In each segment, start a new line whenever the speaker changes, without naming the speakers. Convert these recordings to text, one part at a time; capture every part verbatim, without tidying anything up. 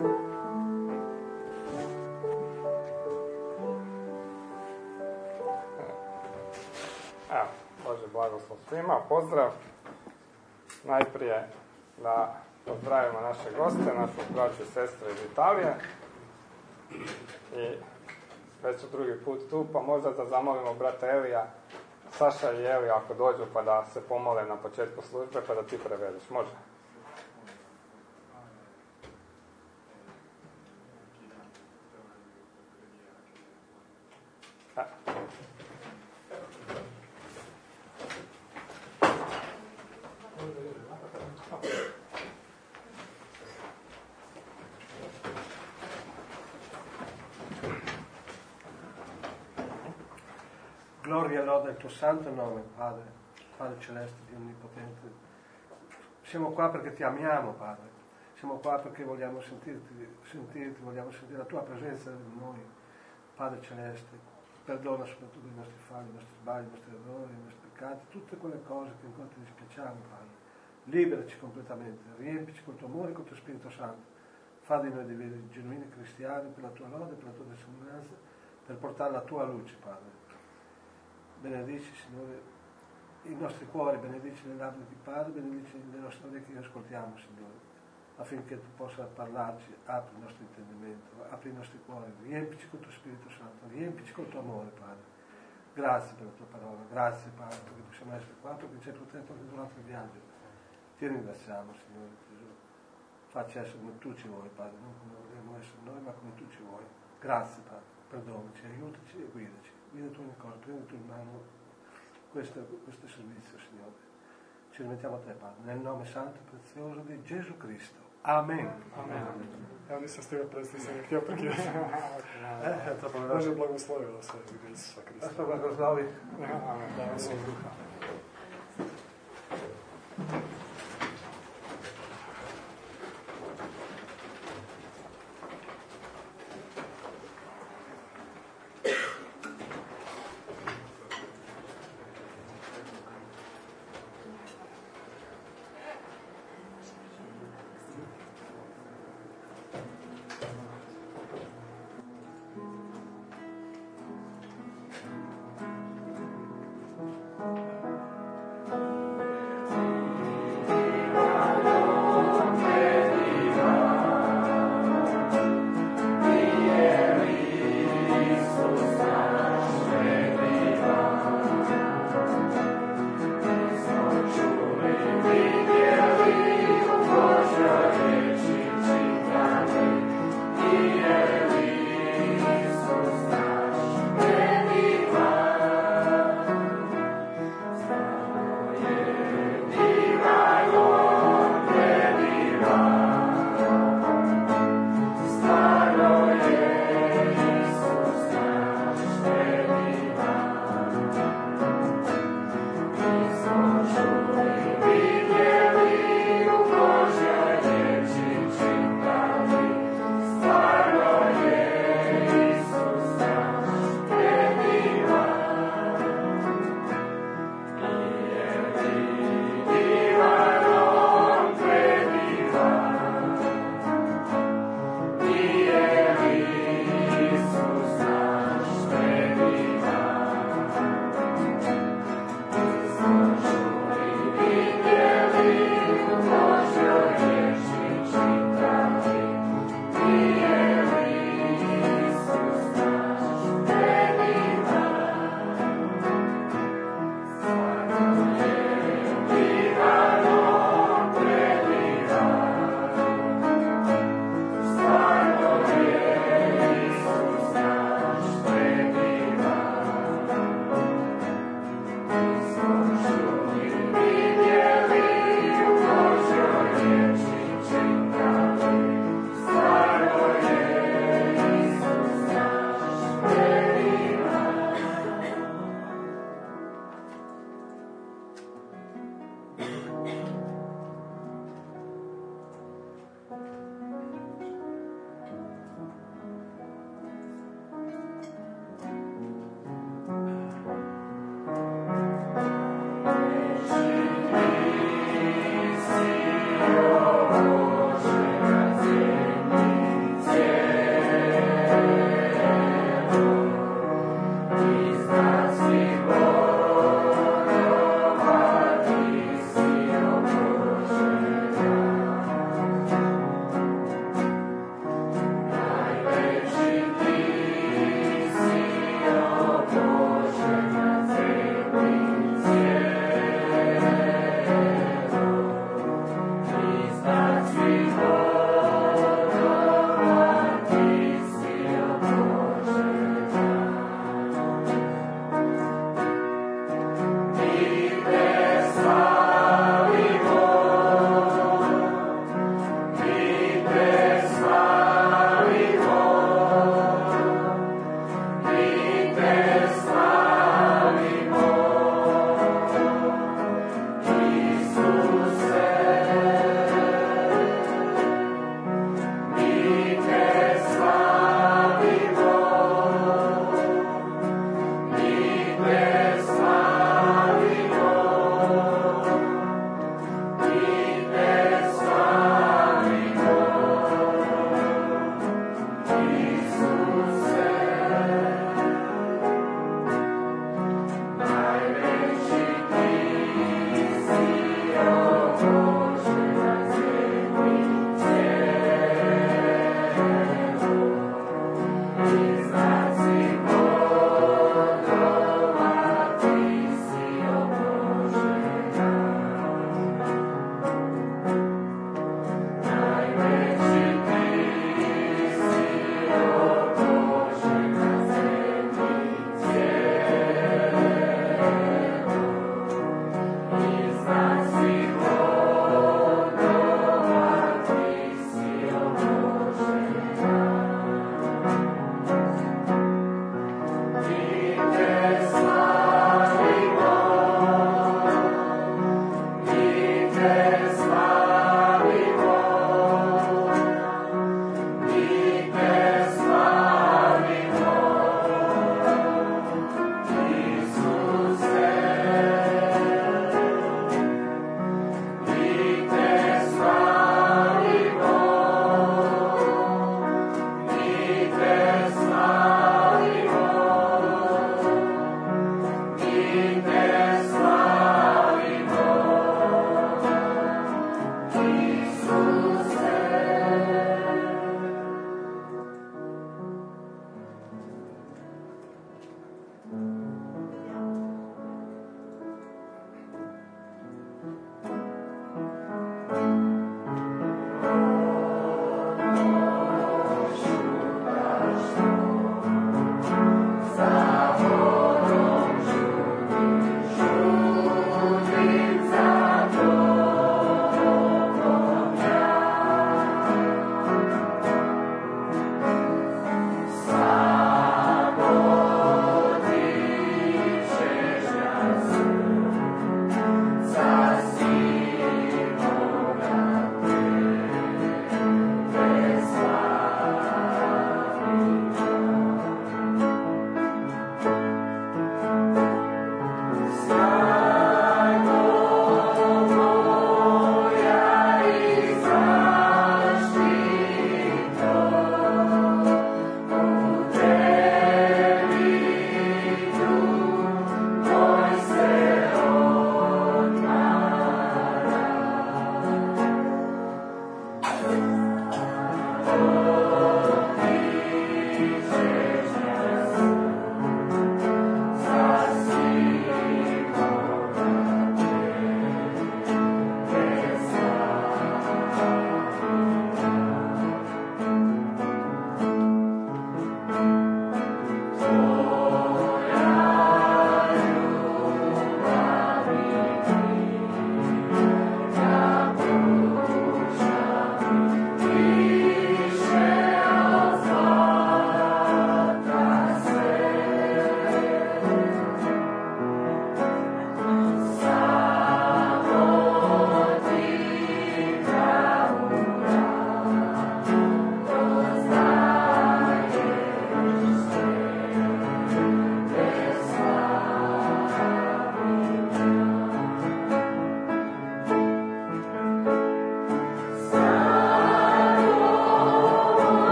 Evo, Bože blagoslov svima, pozdrav. Najprije da pozdravimo naše goste, našu braću i sestre iz Italije. I već su drugi put tu, pa možda da zamolimo brata Elija, Saša i Eli ako dođu pa da se pomole na početku službe pa da ti prevedeš, može? A.
Gloria e loda il tuo santo nome, Padre, Padre Celeste, Dio Onnipotente. Siamo qua perché ti amiamo, Padre. Siamo qua perché vogliamo sentirti, sentirti, vogliamo sentire la tua presenza in noi, Padre Celeste. Perdona soprattutto i nostri falli, i nostri sbagli, i nostri errori, i nostri peccati, tutte quelle cose che ancora ti dispiacciamo, Padre. Liberaci completamente, riempici col tuo amore e col tuo Spirito Santo. Fa di noi dei veri, genuini cristiani per la tua lode, per la tua testimonianza, per portare la tua luce, Padre. Benedici, Signore, i nostri cuori, benedici le labbra di Padre, benedici le nostre orecchie che ascoltiamo, Signore, affinché tu possa parlarci, apri il nostro intendimento, apri i nostri cuori, riempici col tuo Spirito Santo, riempici col tuo amore, Padre. Grazie per la tua parola, grazie, Padre, perché possiamo essere qua, perché ci hai protetto anche durante il viaggio. Ti ringraziamo, Signore Gesù. Facci essere come tu ci vuoi, Padre, non come vogliamo essere noi, ma come tu ci vuoi. Grazie, Padre, perdonaci, aiutaci e guidaci. Guida tu ogni cosa, prendi tu in mano questo, questo servizio, Signore. Ci rimettiamo a te, Padre, nel nome santo e prezioso di Gesù Cristo. Amen.
Amen.
Ja nisam stigao presti, sam je htio prekidati.
Eh, to povedal.
Bože blagoslovilo sve u ime Isusa Krista.
Gospod blagoslovi.
Amen.
Daj svog duha.
Thank you.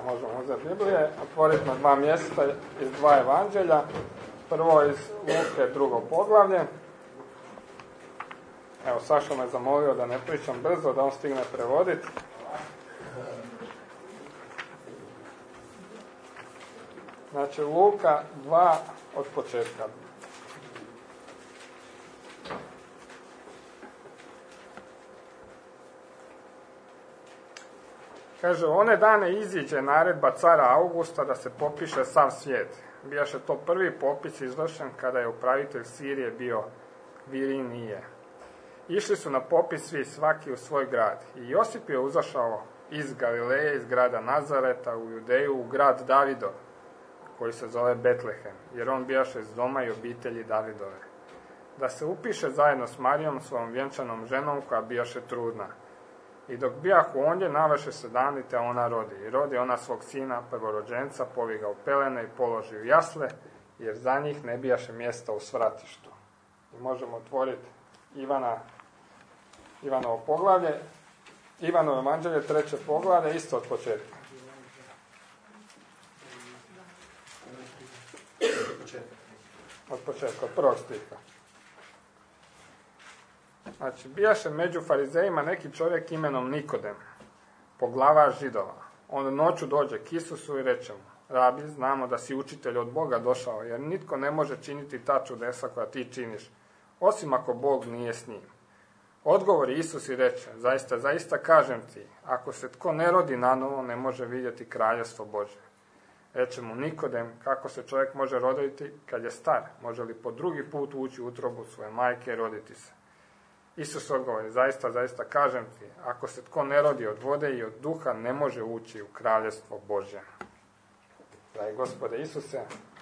možemo uzeti Biblije, otvoriti na dva mjesta iz dva evanđelja. Prvo iz Luke, drugo poglavlje. Evo, Sašo me zamolio da ne pričam brzo, da on stigne prevoditi. Znači, Luka dva od početka. Kaže, one dane iziđe naredba cara Augusta da se popiše sav svijet. Bijaše to prvi popis izvršen kada je upravitelj Sirije bio Virinije. Išli su na popis svi, svaki u svoj grad. I Josip je uzašao iz Galileje, iz grada Nazareta u Judeju, u grad Davidov, koji se zove Betlehem, jer on bijaše iz doma i obitelji Davidove. Da se upiše zajedno s Marijom, svojom vjenčanom ženom, koja bijaše trudna. I dok bijahu ondje, navaše se dani, te ona rodi. I rodi ona svog sina, prvorođenca, poviga u pelene i položi u jasle, jer za njih ne bijaše mjesta u svratištu. I možemo otvoriti Ivana, Ivanovo poglavlje, Ivanovo evanđelje, treće poglavlje, isto od početka. Od početka, od prvog stiha. Znači, bijaše među farizejima neki čovjek imenom Nikodem, poglavar Židova. On noću dođe k Isusu i reče mu: Rabi, znamo da si učitelj od Boga došao, jer nitko ne može činiti ta čudesa koja ti činiš, osim ako Bog nije s njim. Odgovori Isus i reče: Zaista, zaista kažem ti, ako se tko ne rodi nanovo, ne može vidjeti kraljevstvo Božje. Reče mu Nikodem: Kako se čovjek može roditi kad je star? Može li po drugi put ući u utrobu svoje majke i roditi se? Isus odgovori: Zaista, zaista kažem ti, ako se tko ne rodi od vode i od duha, ne može ući u kraljevstvo Božje. Dragi Gospode Isuse,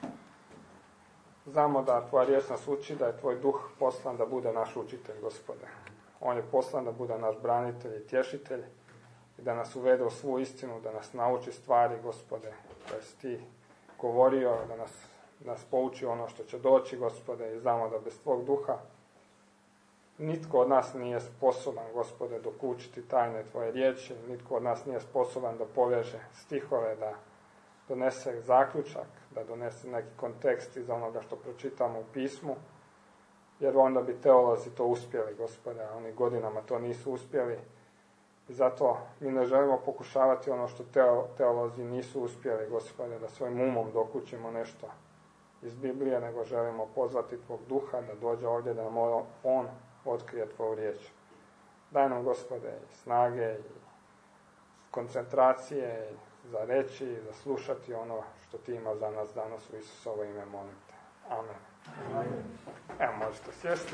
znamo da tvoja riječ nas uči da je tvoj duh poslan da bude naš učitelj, Gospode. On je poslan da bude naš branitelj i tješitelj i da nas uvede u svu istinu, da nas nauči stvari, Gospode, koje si ti govorio, da nas, nas pouči ono što će doći, Gospode, i znamo da bez tvog duha nitko od nas nije sposoban, Gospode, dokučiti tajne tvoje riječi, nitko od nas nije sposoban da poveže stihove, da donese zaključak, da donese neki kontekst iz onoga što pročitamo u pismu, jer onda bi teolozi to uspjeli, Gospode, a oni godinama to nisu uspjeli. I zato mi ne želimo pokušavati ono što teo, teolozi nisu uspjeli, Gospode, da svojim umom dokučimo nešto iz Biblije, nego želimo pozvati tvog duha da dođe ovdje, da nam on otkrije tvoju riječ. Daj nam, Gospode, i snage i koncentracije za reći i za slušati ono što ti ima za nas danas u Isusovo ime, molim te. Amen. Amen. Evo, možete sjesti.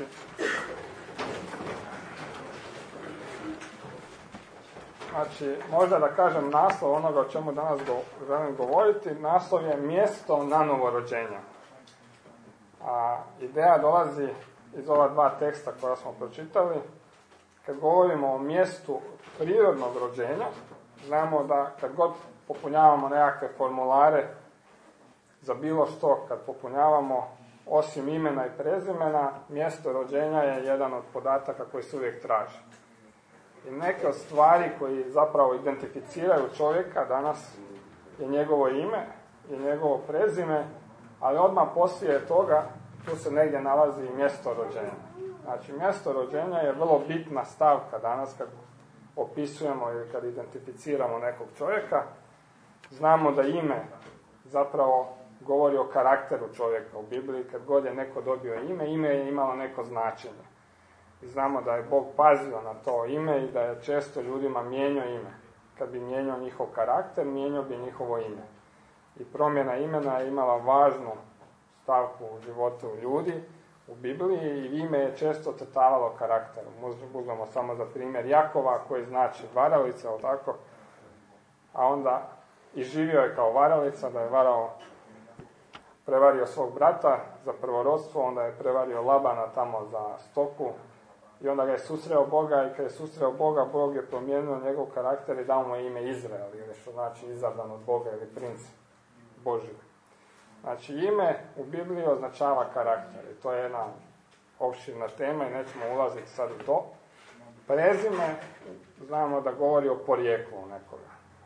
Znači, možda da kažem naslov onoga o čemu danas go, želim govoriti, naslov je mjesto nanovorođenja. A ideja dolazi iz ova dva teksta koja smo pročitali. Kad govorimo o mjestu prirodnog rođenja, znamo da kad god popunjavamo nekakve formulare za bilo što, kad popunjavamo osim imena i prezimena, mjesto rođenja je jedan od podataka koji se uvijek traži. I neke od stvari koji zapravo identificiraju čovjeka danas je njegovo ime i njegovo prezime, ali odmah poslije toga tu se negdje nalazi i mjesto rođenja. Znači, mjesto rođenja je vrlo bitna stavka danas kad opisujemo ili kad identificiramo nekog čovjeka. Znamo da ime zapravo govori o karakteru čovjeka u Bibliji. Kad god je neko dobio ime, ime je imalo neko značenje. I znamo da je Bog pazio na to ime i da je često ljudima mijenjao ime. Kad bi mijenjao njihov karakter, mijenjao bi njihovo ime. I promjena imena je imala važnu stavku u životu ljudi u Bibliji i ime je često ocrtavalo karakter. Uzmemo samo za primjer Jakova, koji znači varalica, ali tako, a onda i živio je kao varalica, da je varao, prevario svog brata za prvorodstvo, onda je prevario Labana tamo za stoku i onda ga je susreo Boga i kad je susreo Boga, Bog je promijenio njegov karakter i dao mu ime Izrael, ili što znači izabran od Boga ili princ Božji. Znači, ime u Bibliji označava karakter i to je jedna opširna tema i nećemo ulaziti sad u to. Prezime, znamo da govori o porijeklu nekoga.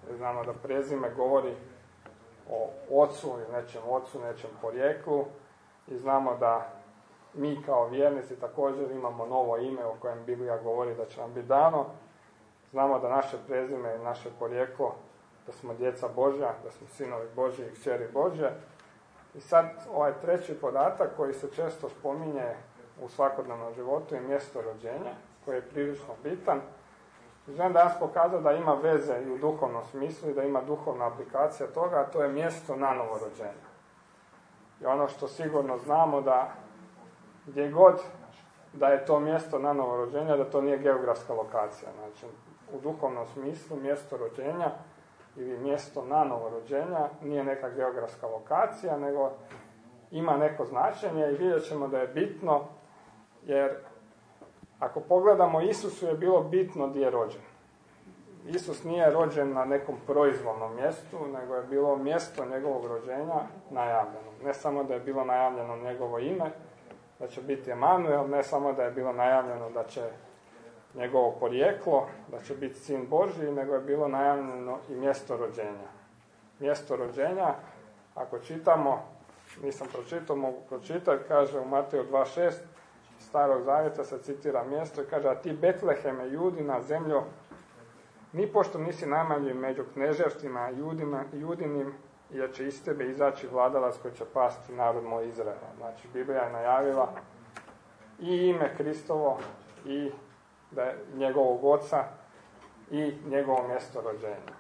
Znamo da prezime govori o ocu ili nečem ocu, nečem porijeklu i znamo da mi kao vjernici također imamo novo ime o kojem Biblija govori da će nam biti dano. Znamo da naše prezime i naše porijeklo, da smo djeca Božja, da smo sinovi Božji i kćeri Božje. I sad ovaj treći podatak koji se često spominje u svakodnevnom životu je mjesto rođenja, koji je prilično bitan. Želim danas pokazati da ima veze i u duhovnom smislu i da ima duhovna aplikacija toga, a to je mjesto nanovo rođenja. I ono što sigurno znamo da gdje god da je to mjesto nanovo rođenja, da to nije geografska lokacija. Znači, u duhovnom smislu mjesto rođenja ili mjesto nanovo rođenja nije neka geografska lokacija, nego ima neko značenje i vidjet ćemo da je bitno, jer ako pogledamo, Isusu je bilo bitno gdje je rođen. Isus nije rođen na nekom proizvoljnom mjestu, nego je bilo mjesto njegovog rođenja najavljeno. Ne samo da je bilo najavljeno njegovo ime, da će biti Emanuel, ne samo da je bilo najavljeno da će njegovo porijeklo, da će biti sin Božji, nego je bilo najavljeno i mjesto rođenja. Mjesto rođenja, ako čitamo, nisam pročitao, mogu pročitati, kaže u Mateju dva šest, Starog zavjeta se citira mjesto i kaže: a ti Betleheme, Judina, zemljo, nipošto nisi najmanji među kneževstvima judima, judinim, jer će iz tebe izaći vladalac koji će pasti narod moj Izraela. Znači, Biblija je najavila i ime Kristovo i da je njegovog oca i njegovo mjesto rođenja.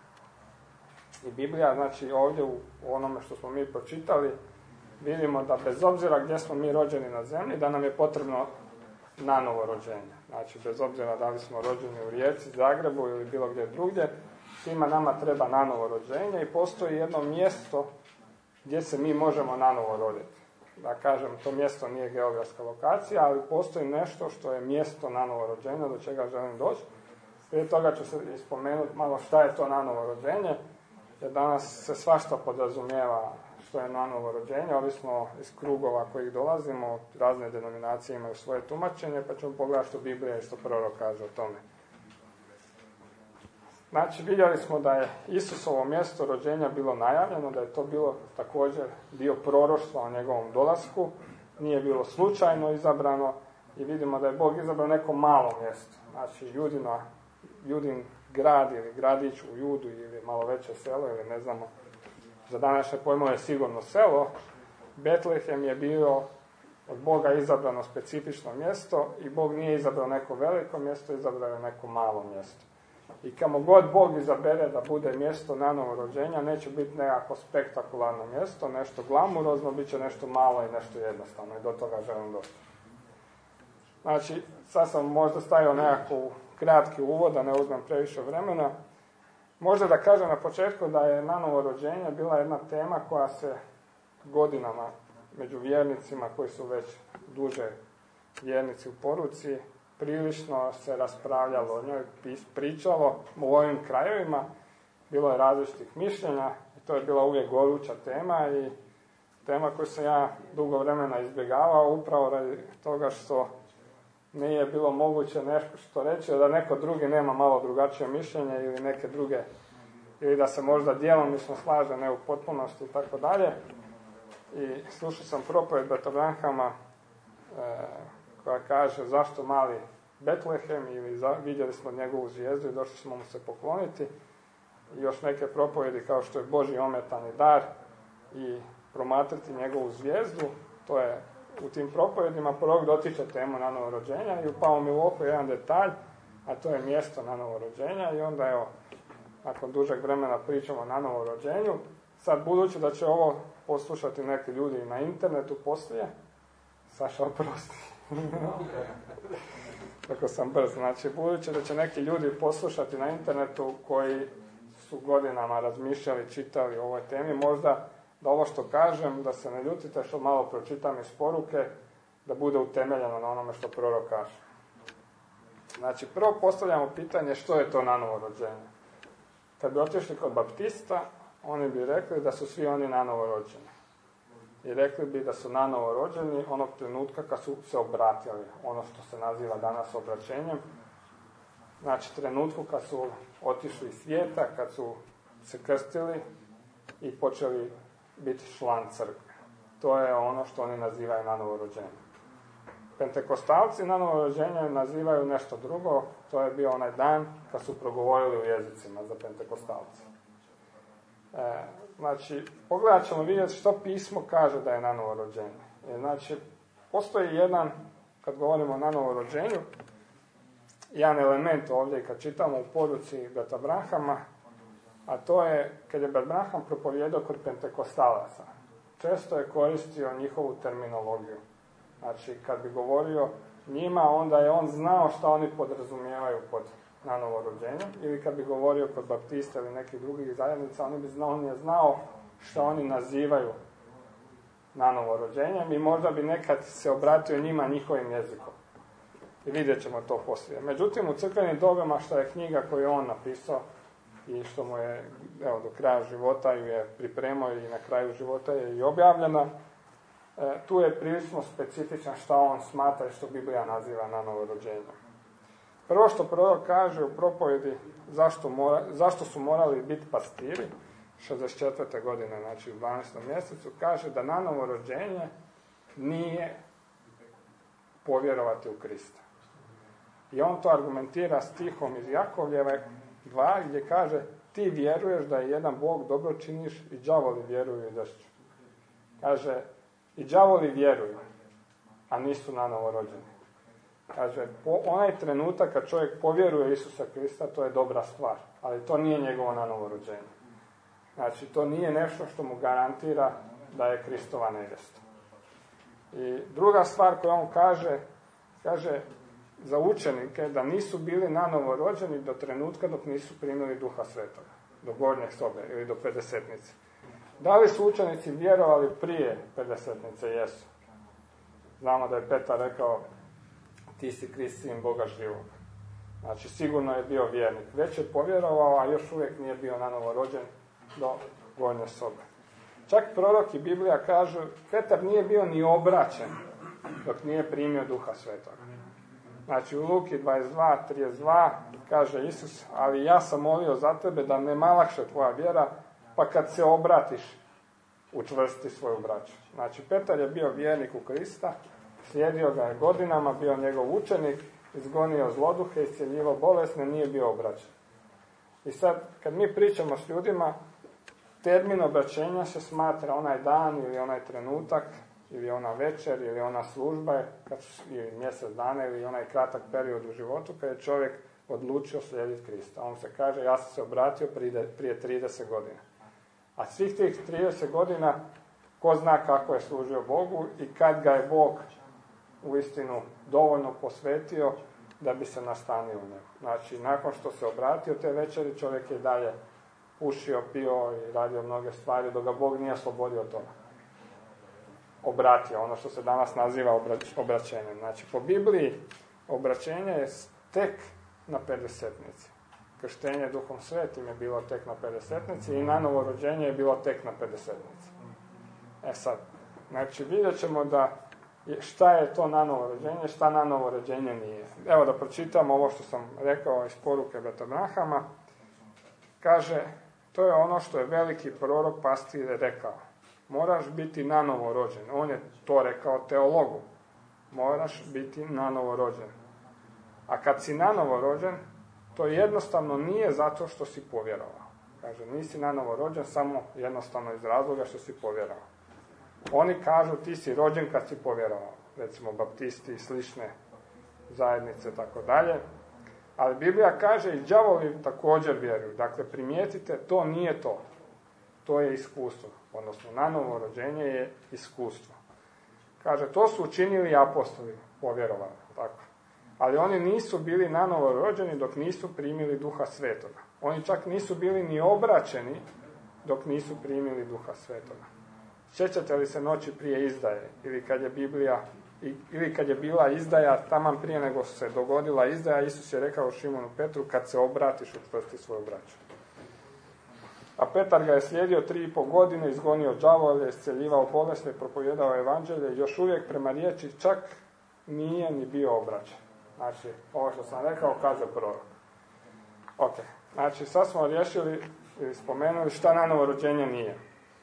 I Biblija, znači ovdje u onome što smo mi pročitali, vidimo da bez obzira gdje smo mi rođeni na zemlji, da nam je potrebno nanovo rođenje. Znači, bez obzira da li smo rođeni u Rijeci, Zagrebu ili bilo gdje drugdje, svima nama treba nanovo rođenje i postoji jedno mjesto gdje se mi možemo nanovo roditi. Da kažem, to mjesto nije geografska lokacija, ali postoji nešto što je mjesto nanovo rođenja, do čega želim doći. Prije toga ću se ispomenuti malo šta je to nanovo rođenje, jer danas se svašta podrazumijeva što je nanovo rođenje, ovisno iz krugova kojih dolazimo, razne denominacije imaju svoje tumačenje, pa ćemo pogledati što Biblija i što prorok kaže o tome. Znači, vidjeli smo da je Isusovo mjesto rođenja bilo najavljeno, da je to bilo također dio proroštva o njegovom dolasku, nije bilo slučajno izabrano i vidimo da je Bog izabrao neko malo mjesto. Znači, Judina, Judin grad ili gradić u Judu ili malo veće selo ili ne znamo, za današnje pojmove je sigurno selo. Betlehem je bio od Boga izabrano specifično mjesto i Bog nije izabrao neko veliko mjesto, izabrao je neko malo mjesto. I kamo god Bog izabere da bude mjesto nanovo rođenja, neće biti nekako spektakularno mjesto, nešto glamurozno, bit će nešto malo i nešto jednostavno i do toga želim doći. Znači, sad sam možda stavio nekako kratki uvod, da ne uzmem previše vremena. Možda da kažem na početku da je nanovo rođenje bila jedna tema koja se godinama među vjernicima koji su već duže vjernici u poruci, prilično se raspravljalo o njoj, pričalo u ovim krajevima, bilo je različitih mišljenja i to je bila uvijek goruća tema i tema koju sam ja dugo vremena izbjegavao upravo radi toga što nije bilo moguće nešto što reći, da neko drugi nema malo drugačije mišljenje ili neke druge, ili da se možda djelomično slaže, ne u potpunosti i tako dalje. I slušao sam propovijed Berta Branhama e, koja kaže zašto mali Betlehem, ili za, vidjeli smo njegovu zvijezdu i došli smo mu se pokloniti. I još neke propovjedi kao što je Božji ometani dar i promatrati njegovu zvijezdu. To je u tim propovjedima prorok dotiče temu nanovo rođenja i upao mi u oko jedan detalj, a to je mjesto nanovo rođenja i onda evo, nakon dužeg vremena pričamo o nanovo rođenju. Sad, budući da će ovo poslušati neki ljudi na internetu poslije, Saša, oprosti. Tako sam brz. Znači, budući da će neki ljudi poslušati na internetu koji su godinama razmišljali, čitali o ovoj temi, možda da ovo što kažem, da se ne ljutite što malo pročitam iz poruke, da bude utemeljeno na onome što prorok kaže. Znači, prvo postavljamo pitanje što je to nanovo rođenje. Kad bi otišli kod baptista, oni bi rekli da su svi oni nanovo rođeni. I rekli bi da su nanovo rođeni onog trenutka kad su se obratili, ono što se naziva danas obraćenjem. Znači, trenutku kad su otišli iz svijeta, kad su se krstili i počeli biti član crkve. To je ono što oni nazivaju nanovo rođenje. Pentekostalci nanovo rođenje nazivaju nešto drugo, to je bio onaj dan kad su progovorili u jezicima za pentekostalce. E, znači, pogledat ćemo vidjeti što pismo kaže da je nanovo rođenje. E, znači, postoji jedan, kad govorimo o nanovo rođenju, jedan element ovdje kad čitamo u poruci Brata Branhama, a to je kad je Brat Branham propovijedao kod pentekostalaca. Često je koristio njihovu terminologiju. Znači, kad bi govorio njima, onda je on znao što oni podrazumijevaju pod nanovo rođenje, ili kad bi govorio kod baptista ili nekih drugih zajednica, on, bi znao, on je znao što oni nazivaju nanovo rođenjem i možda bi nekad se obratio njima njihovim jezikom. I vidjet ćemo to poslije. Međutim, u crkvenim dogama, što je knjiga koju je on napisao i što mu je, evo, do kraja života ju je pripremao i na kraju života je i objavljena, e, tu je prilično specifičan što on smatra i što Biblija naziva nanovo rođenje. Prvo što prorok kaže u propovjedi zašto, mora, zašto su morali biti pastiri, šezdeset četvrte godine, znači u dvanaestom mjesecu, kaže da nanovo rođenje nije povjerovati u Krista. I on to argumentira stihom iz Jakovljeva dva, gdje kaže ti vjeruješ da je jedan Bog, dobro činiš, i đavoli vjeruju i dešću. Kaže, i đavoli vjeruju, a nisu nanovo rođeni. Kaže, po onaj trenutak kad čovjek povjeruje Isusa Krista, to je dobra stvar, ali to nije njegovo nanovo rođenje. Znači, to nije nešto što mu garantira da je Kristova nevjesta. I druga stvar koju on kaže, kaže za učenike da nisu bili nanovo rođeni do trenutka dok nisu primili Duha Svetoga, do gornje sobe ili do pedesetnice. Da li su učenici vjerovali prije pedesetnice? Jesu. Znamo da je Petar rekao, ti si Krist, sin Boga živog. Znači, sigurno je bio vjernik. Već je povjerovao, a još uvijek nije bio nanovo rođen do gornje sobe. Čak prorok i Biblija kažu, Petar nije bio ni obraćen dok nije primio Duha Svetoga. Znači, u Luki dvadeset dva trideset dva kaže Isus, ali ja sam molio za tebe da ne malakše tvoja vjera, pa kad se obratiš, učvrsti svoju braću. Znači, Petar je bio vjernik u Krista, slijedio ga je godinama, bio njegov učenik, izgonio zloduhe, iscjeljivao bolesne, nije bio obraćen. I sad, kad mi pričamo s ljudima, termin obraćenja se smatra onaj dan ili onaj trenutak, ili ona večer, ili ona služba, kad, ili mjesec dana, ili onaj kratak period u životu, kad je čovjek odlučio slijediti Krista. On se kaže, ja sam se obratio prije, prije trideset godina. A svih tih trideset godina, ko zna kako je služio Bogu i kad ga je Bog uistinu dovoljno posvetio da bi se nastanio u njegu. Znači, nakon što se obratio te večeri, čovjek je dalje pušio, pio i radio mnoge stvari, dok ga Bog nije oslobodio od toga. Obratio, ono što se danas naziva obraćenjem. Znači, po Bibliji obraćenje je tek na pedesetnici. Krštenje Duhom Svetim je bilo tek na pedesetnici i nanovo rođenje je bilo tek na pedesetnici. E sad, znači vidjet ćemo da šta je to nanovo rođenje, šta nanovo rođenje nije. Evo da pročitam ovo što sam rekao iz poruke Brata Branhama. Kaže, to je ono što je veliki prorok pastir rekao. Moraš biti nanovo rođen. On je to rekao teologu. Moraš biti nanovo rođen. A kad si nanovo rođen, to jednostavno nije zato što si povjerovao. Kaže, nisi nanovo rođen samo jednostavno iz razloga što si povjerovao. Oni kažu, ti si rođen kad si povjerovao. Recimo, baptisti i slične zajednice, tako dalje. Ali Biblija kaže, i đavoli također vjeruju. Dakle, primijetite, to nije to. To je iskustvo. Odnosno, nanovo rođenje je iskustvo. Kaže, to su učinili apostoli, povjerovali. Tako. Ali oni nisu bili nanovo rođeni dok nisu primili Duha Svetoga. Oni čak nisu bili ni obraćeni dok nisu primili Duha Svetoga. Sjećate li se noći prije izdaje? Ili kad je Biblija, ili kad je bila izdaja, taman prije nego se dogodila izdaja, Isus je rekao Šimonu Petru, kad se obratiš, učvrsti svoju braću. A Petar ga je slijedio tri i pol godine, izgonio đavolje, iscjeljivao bolesne, propovijedao evanđelje, još uvijek prema riječi čak nije ni bio obraćen. Znači, ovo što sam rekao, kaže prorok. Ok, znači sad smo riješili ili spomenuli šta nanovo rođenje nije.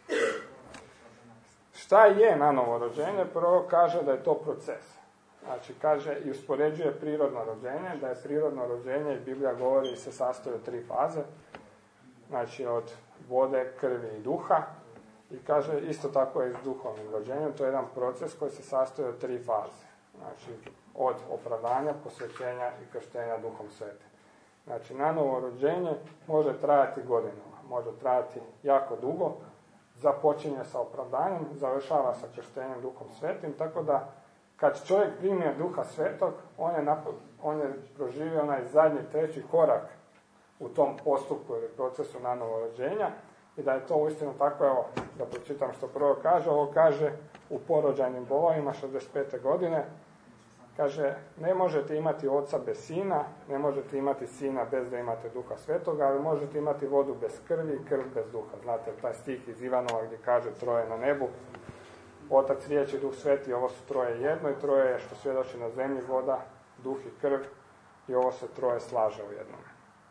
Šta je nanovo rođenje? Prvo kaže da je to proces. Znači kaže i uspoređuje prirodno rođenje, da je prirodno rođenje i Biblija govori se sastoji od tri faze. Znači od vode, krvi i duha. I kaže isto tako je i s duhovnim rođenjem. To je jedan proces koji se sastoji od tri faze. Znači od opravdanja, posvećenja i krštenja Duhom Svetim. Znači nanovo rođenje može trajati godinama, može trajati jako dugo, započinje sa opravdanjem, završava sa krštenjem Duhom Svetim, tako da kad čovjek primi Duha Svetog, on je, napo- on je proživio onaj zadnji, treći korak u tom postupku ili procesu nanovo rođenja i da je to uistinu tako, evo, da pročitam što prvo kaže, ovo kaže u porođajnim bolovima šezdeset pete godine, kaže, ne možete imati oca bez sina, ne možete imati sina bez da imate Duha Svetoga, ali možete imati vodu bez krvi i krv bez duha. Znate, taj stih iz Ivanova gdje kaže troje na nebu, Otac, riječ i Duh Sveti, ovo su troje jedno i troje je što svjedoči na zemlji voda, duh i krv i ovo se troje slaže u jednom.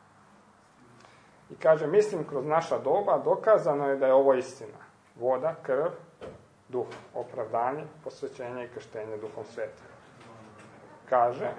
I kaže, mislim, kroz naša doba dokazano je da je ovo istina. Voda, krv, duh, opravdanje, posvećenje i krštenje Duhom Svetim. Kaže,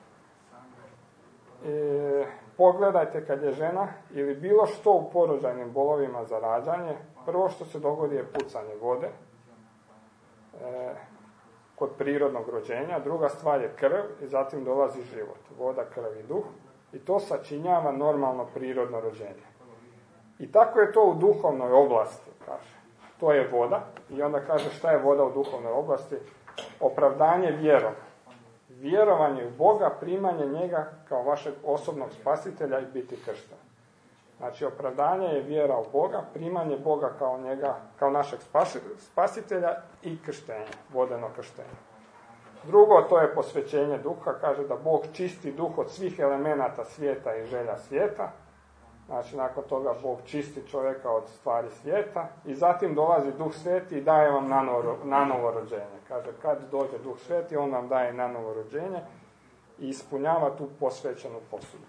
e, pogledajte kad je žena ili bilo što u porođajnim bolovima za rađanje, prvo što se dogodi je pucanje vode, e, kod prirodnog rođenja, druga stvar je krv i zatim dolazi život, voda, krv i duh i to sačinjava normalno prirodno rođenje. I tako je to u duhovnoj oblasti, kaže. To je voda i onda kaže šta je voda u duhovnoj oblasti? Opravdanje vjerom. Vjerovanje u Boga, primanje njega kao vašeg osobnog spasitelja i biti kršten. Znači, opravdanje je vjera u Boga, primanje Boga kao njega, kao našeg spasitelja i krštenje, vodeno krštenje. Drugo, to je posvećenje duha, kaže da Bog čisti duh od svih elemenata svijeta i želja svijeta. Znači, nakon toga Bog čisti čovjeka od stvari svijeta i zatim dolazi Duh Sveti i daje vam nanovo, nanovo rođenje. Kaže, kad dođe Duh Sveti, on vam daje nanovo rođenje i ispunjava tu posvećenu posudu.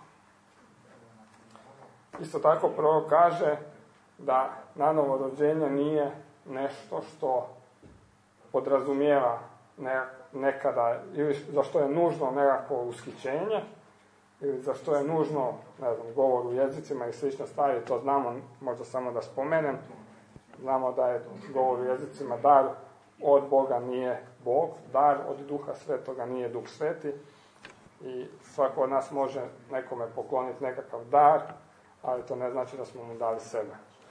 Isto tako prvo kaže da nanovo rođenje nije nešto što podrazumijeva ne, nekada, ili za što je nužno nekako ushićenje, ili za što je nužno, ne znam, govor u jezicima i slične stvari, to znamo, možda samo da spomenem, znamo da je govor u jezicima dar od Boga nije Bog, dar od Duha Svetoga nije Duh Sveti i svako od nas može nekome pokloniti nekakav dar, ali to ne znači da smo mu dali sebe.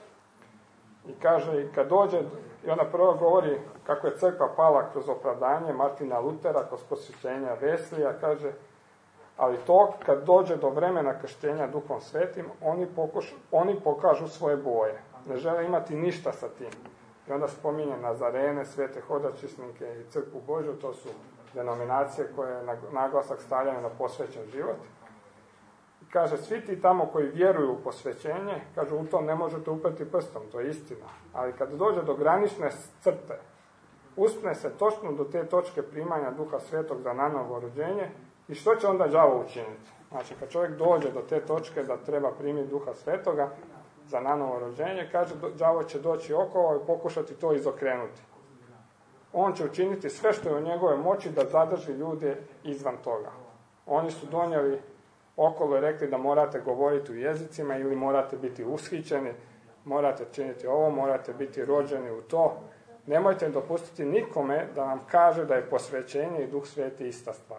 I kaže, i kad dođe, i ona prvo govori kako je crkva pala kroz opravdanje Martina Lutera, kroz posvećenja Veslija, kaže, ali to kad dođe do vremena krštenja Duhom Svetim, oni, pokuš, oni pokažu svoje boje. Ne žele imati ništa sa tim. I onda spominje Nazarene, svete hodočasnike i crkvu Božju, to su denominacije koje naglasak stavljaju na posvećen život. I kaže, svi ti tamo koji vjeruju u posvećenje, kaže, u to ne možete upeti prstom, to je istina. Ali kad dođe do granične crte, uspne se točno do te točke primanja Duha Svetog za nanovo rođenje, i što će onda đavo učiniti? Znači, kad čovjek dođe do te točke da treba primiti Duha Svetoga za nanovo rođenje, kaže, đavo će doći okolo i pokušati to izokrenuti. On će učiniti sve što je u njegove moći da zadrži ljude izvan toga. Oni su donijeli okolo i rekli da morate govoriti u jezicima ili morate biti ushićeni, morate činiti ovo, morate biti rođeni u to. Nemojte dopustiti nikome da vam kaže da je posvećenje i Duh Sveti ista stvar.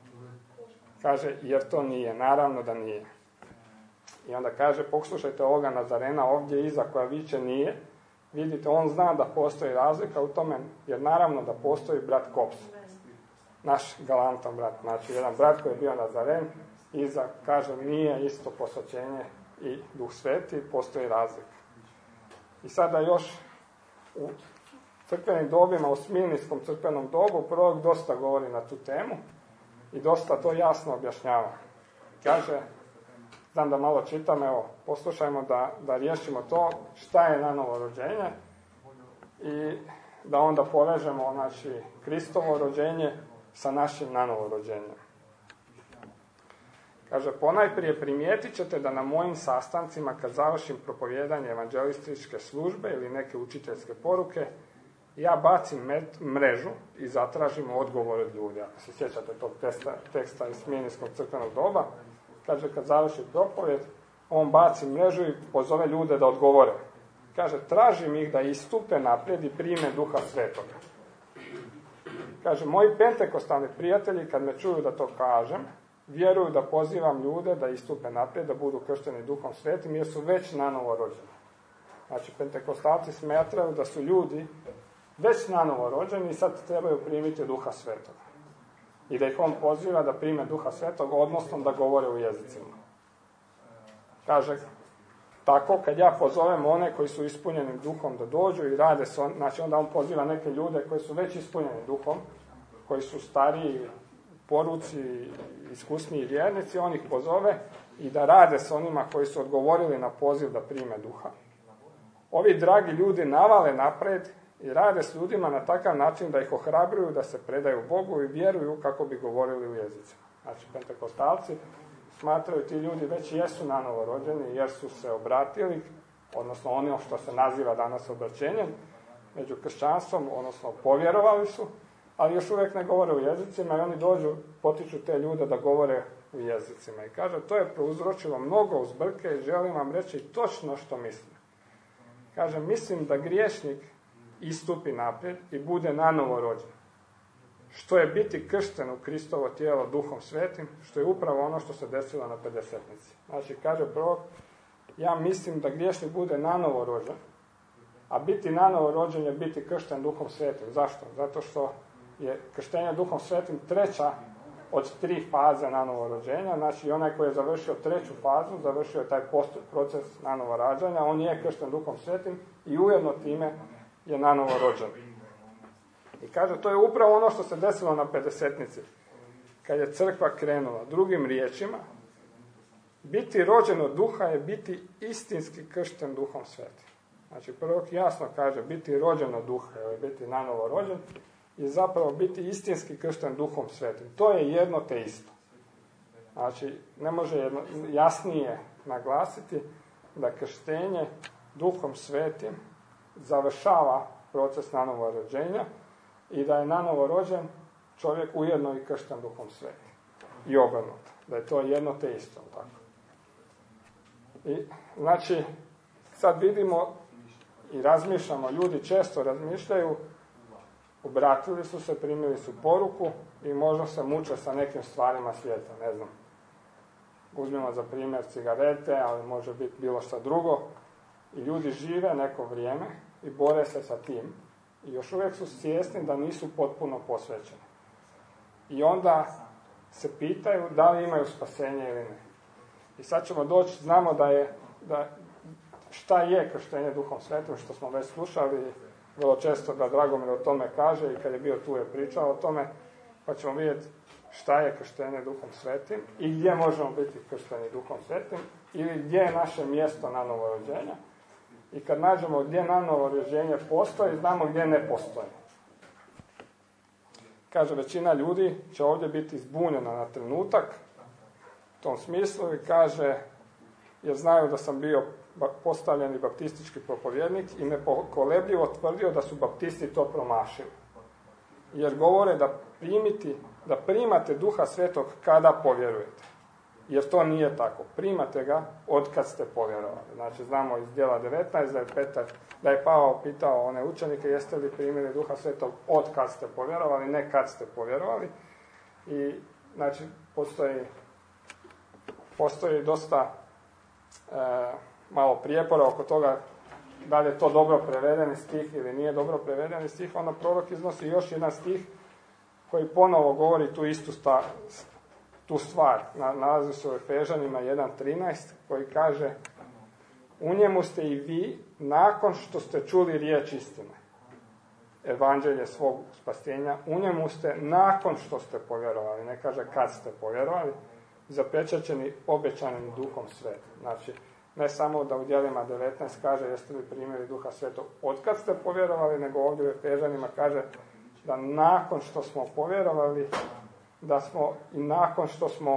Kaže, jer to nije, naravno da nije. I onda kaže, poslušajte ovoga Nazarena ovdje iza koja viče nije. Vidite, on zna da postoji razlika u tome, jer naravno da postoji brat Kops. Naš galantan brat, znači jedan brat koji je bio Nazaren, iza, kaže, nije isto posvećenje i Duh Sveti, postoji razlika. I sada još u crkvenim dobima, u smirnijskom crkvenom dobu, prorok dosta govori na tu temu i dosta to jasno objašnjava. Kaže, znam da malo čitam, evo, poslušajmo da, da riješimo to šta je nanovo rođenje i da onda povežemo, znači, Kristovo rođenje sa našim nanovo rođenjem. Kaže, ponajprije primijetit ćete da na mojim sastancima, kad završim propovijedanje evanđelističke službe ili neke učiteljske poruke, ja bacim met, mrežu i zatražim odgovor od ljudi. Ako se sjećate tog teksta, teksta iz Smjenjskog crkvenog doba, kaže, kad završi propovjed, on baci mrežu i pozove ljude da odgovore. Kaže, tražim ih da istupe naprijed i prime Duha Svetoga. Kaže, moji pentekostalni prijatelji, kad me čuju da to kažem, vjeruju da pozivam ljude da istupe naprijed, da budu kršteni Duhom Svetim, jer su već nanovo rođeni. Znači, pentekostalci smatraju da su ljudi već nanovo rođeni i sad trebaju primiti Duha Svetoga. I da ih on poziva da prime Duha Svetoga, odnosno da govore u jezicima. Kaže, tako, kad ja pozovem one koji su ispunjeni duhom da dođu i rade s on, znači onda on poziva neke ljude koji su već ispunjeni duhom, koji su stariji, poruci, iskusniji vjernici, on ih pozove i da rade s onima koji su odgovorili na poziv da prime duha. Ovi dragi ljudi navale napred i rade s ljudima na takav način da ih ohrabruju da se predaju Bogu i vjeruju kako bi govorili u jezicima. Znači, pentekostalci smatraju ti ljudi već jesu nanovo rođeni jer su se obratili, odnosno ono što se naziva danas obraćenjem, među kršćanstvom, odnosno povjerovali su, ali još uvijek ne govore u jezicima i oni dođu, potiču te ljude da govore u jezicima. I kaže, to je prouzročilo mnogo uzbrke i želim vam reći točno što mislim. Kaže, mislim da griješnik istupi naprijed i bude nanovo rođen. Što je biti kršten u Kristovo tijelo Duhom Svetim, što je upravo ono što se desilo na pedesetnici. Znači, kaže prorok, ja mislim da griješnik bude nanovo rođen, a biti nanovo rođen je biti kršten Duhom Svetim. Zašto? Zato što je krštenje Duhom Svetim treća od tri faze nanovo rođenja. Znači, onaj koji je završio treću fazu, završio je taj postup, proces nanovo rađanja, on je kršten Duhom Svetim i ujedno time je nanovo rođen. I kaže, to je upravo ono što se desilo na pedesetnici, kad je crkva krenula. Drugim riječima, biti rođen od duha je biti istinski kršten Duhom Svetim. Znači, prorok jasno kaže, biti rođen od duha je biti nanovo rođen i zapravo biti istinski kršten Duhom Svetim. To je jedno te isto. Znači, ne može jedno, jasnije naglasiti da krštenje Duhom Svetim završava proces nanovo rođenja i da je nanovo rođen čovjek ujedno i kršten Duhom Svetim. I obrnuto. Da je to jedno te isto. Tako. I, znači, sad vidimo i razmišljamo, ljudi često razmišljaju, obratili su se, primili su poruku i možda se muče sa nekim stvarima svijeta, ne znam. Uzmimo za primjer cigarete, ali može biti bilo što drugo. I ljudi žive neko vrijeme i bore se sa tim. I još uvijek su svjesni da nisu potpuno posvećeni. I onda se pitaju da li imaju spasenje ili ne. I sad ćemo doći, znamo da je, da, šta je krštenje Duhom Svetim, što smo već slušali, vrlo često da Dragomir o tome kaže i kad je bio tu je pričao o tome, pa ćemo vidjeti šta je krštenje Duhom Svetim i gdje možemo biti kršteni Duhom Svetim ili gdje je naše mjesto na novorođenja. I kad nađemo gdje na novorođenje postoji, znamo gdje ne postoji. Kaže, većina ljudi će ovdje biti zbunjena na trenutak, u tom smislu, i kaže, jer znaju da sam bio postavljeni baptistički propovjednik i nepokolebljivo tvrdio da su baptisti to promašili. Jer govore da primiti, da primate Duha Svetog kada povjerujete. Jer to nije tako. Primate ga od kad ste povjerovali. Znači, znamo iz djela devetnaest da je, Petar, da je Pavao pitao one učenike jeste li primili Duha Svetog od kad ste povjerovali, ne kad ste povjerovali. I, znači, postoji, postoji dosta e, malo prijepora oko toga da li je to dobro prevedeni stih ili nije dobro prevedeni stih. Onda prorok iznosi još jedan stih koji ponovo govori tu istu sta, tu stvar. Nalazi se u Efežanima jedan trinaest koji kaže: u njemu ste i vi nakon što ste čuli riječ istine, evanđelje svog spasenja, u njemu ste nakon što ste povjerovali, ne kaže kad ste povjerovali, zapečaćeni obećanim Duhom Svetim. Znači, ne samo da u djelima devetnaest kaže jeste li primili Duha Svetog od kad ste povjerovali, nego ovdje u Efežanima kaže da nakon što smo povjerovali, da smo i nakon što smo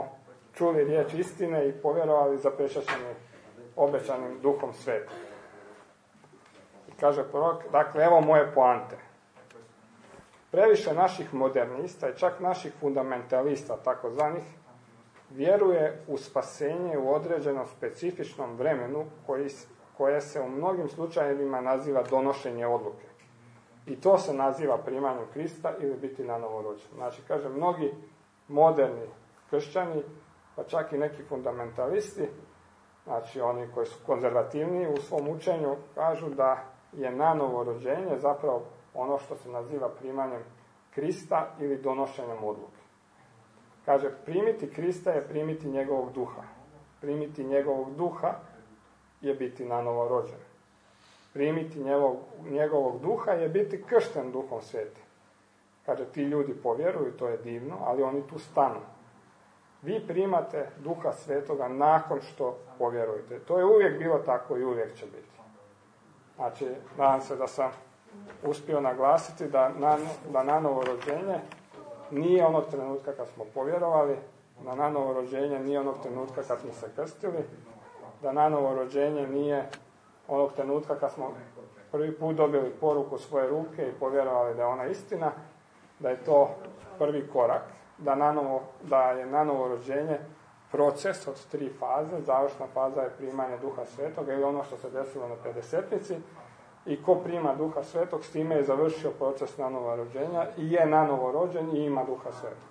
čuli riječ istine i povjerovali zapečaćeni obećanim Duhom Svetim. I kaže prorok, dakle, evo moje poante. Previše naših modernista i čak naših fundamentalista, takozvanih, vjeruje u spasenje u određenom specifičnom vremenu koji, koje se u mnogim slučajevima naziva donošenje odluke. I to se naziva primanjem Krista ili biti nanovo rođen. Znači, kaže, mnogi moderni kršćani, pa čak i neki fundamentalisti, znači oni koji su konzervativniji u svom učenju, kažu da je nanovo rođenje zapravo ono što se naziva primanjem Krista ili donošenjem odluke. Kaže, primiti Krista je primiti njegovog duha. Primiti njegovog duha je biti nanovo rođen. Primiti njegovog, njegovog duha je biti kršten Duhom Svetim. Kaže, ti ljudi povjeruju, to je divno, ali oni tu stanu. Vi primate Duha Svetoga nakon što povjerujete. To je uvijek bilo tako i uvijek će biti. Znači, nadam se da sam uspio naglasiti da, na, da nanovo rođenje nije onog trenutka kad smo povjerovali, da nanovo rođenje nije onog trenutka kad smo se krstili, da nanovo rođenje nije onog trenutka kad smo prvi put dobili poruku svoje ruke i povjerovali da je ona istina, da je to prvi korak, da, nanovo, da je nanovo rođenje proces od tri faze. Završna faza je primanje Duha Svetoga ili ono što se desilo na pedesetnici. I ko prima Duha Svetog, s time je završio proces nanova rođenja i je nanovo rođen i ima Duha Svetog.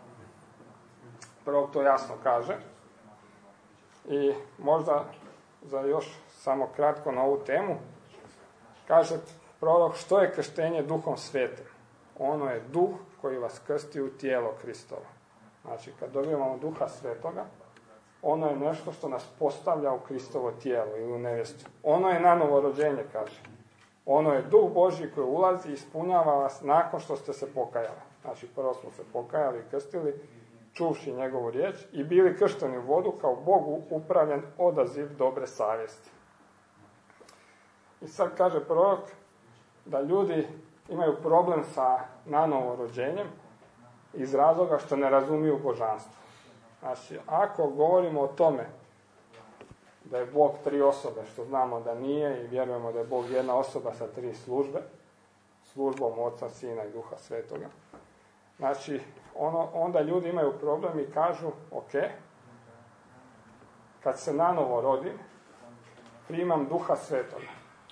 Prvo to jasno kaže. I možda za još samo kratko na ovu temu, kaže prorok, što je krštenje Duhom Svetim? Ono je duh koji vas krsti u tijelo Kristovo. Znači, kad dobijemo Duha Svetoga, ono je nešto što nas postavlja u Kristovo tijelo ili u nevjestu. Ono je nanovo rođenje, kaže. Ono je duh Božji koji ulazi i ispunjava vas nakon što ste se pokajali. Znači, prvo smo se pokajali i krstili, čuvši njegovu riječ i bili kršteni u vodu kao Bogu upravljen odaziv dobre savjesti. I sad kaže prorok da ljudi imaju problem sa nanovo rođenjem iz razloga što ne razumiju božanstvo. Znači, ako govorimo o tome da je Bog tri osobe, što znamo da nije i vjerujemo da je Bog jedna osoba sa tri službe, službom Oca, Sina i Duha Svetoga, znači, ono, onda ljudi imaju problem i kažu, ok, kad se nanovo rodim, primam Duha Svetoga.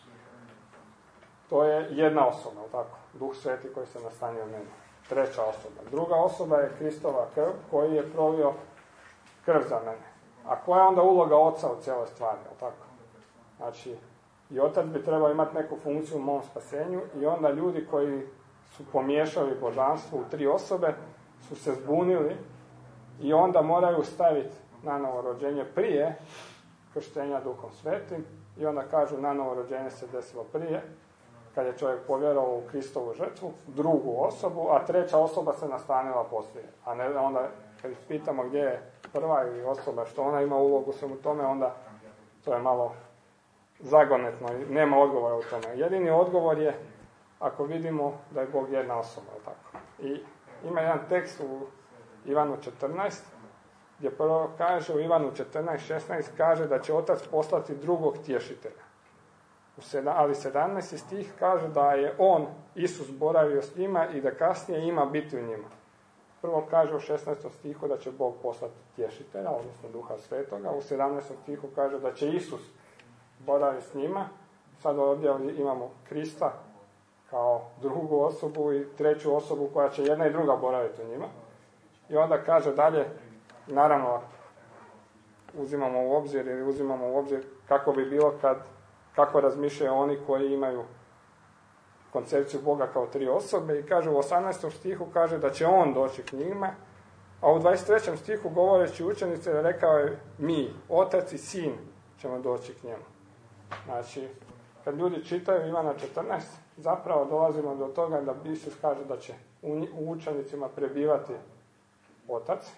To je jedna osoba, tako? Duh Sveti koji se nastanio u meni. Treća osoba. Druga osoba je Kristova krv koji je prolio krv za mene. A koja je onda uloga Oca u cijeloj stvari, tako? Znači, i Otac bi trebao imati neku funkciju u mom spasenju i onda ljudi koji su pomiješali božanstvo u tri osobe su se zbunili i onda moraju staviti nanovo rođenje prije krštenja Duhom Svetim i onda kažu nanovo rođenje se desilo prije, kad je čovjek povjerovao u Kristovu žrtvu, drugu osobu, a treća osoba se nastanila poslije. A ne onda, kad pitamo gdje je prva ili osoba, što ona ima ulogu svemu tome, onda to je malo zagonetno i nema odgovora u tome. Jedini odgovor je ako vidimo da je Bog jedna osoba, tako. I ima jedan tekst u Ivanu četrnaest, gdje prvo kaže u Ivanu četrnaest šesnaest kaže da će Otac poslati drugog tješitelja. Ali sedamnaesti stih kaže da je on, Isus, boravio s njima i da kasnije ima biti u njima. Prvo kaže u šesnaestom stihu da će Bog poslati tješitelja, odnosno Duha Svetoga. U sedamnaestom stihu kaže da će Isus boraviti s njima. Sad ovdje imamo Krista kao drugu osobu i treću osobu koja će jedna i druga boraviti u njima. I onda kaže dalje, naravno, uzimamo u obzir ili uzimamo u obzir kako bi bilo kad kako razmišljaju oni koji imaju koncepciju Boga kao tri osobe i kaže u osamnaestom stihu kaže da će on doći k njima, a u dvadeset trećem stihu govoreći učenici rekao je mi, Otac i Sin ćemo doći k njemu. Znači, kad ljudi čitaju Ivana četrnaest, zapravo dolazimo do toga da Isus kaže da će u učenicima prebivati Otac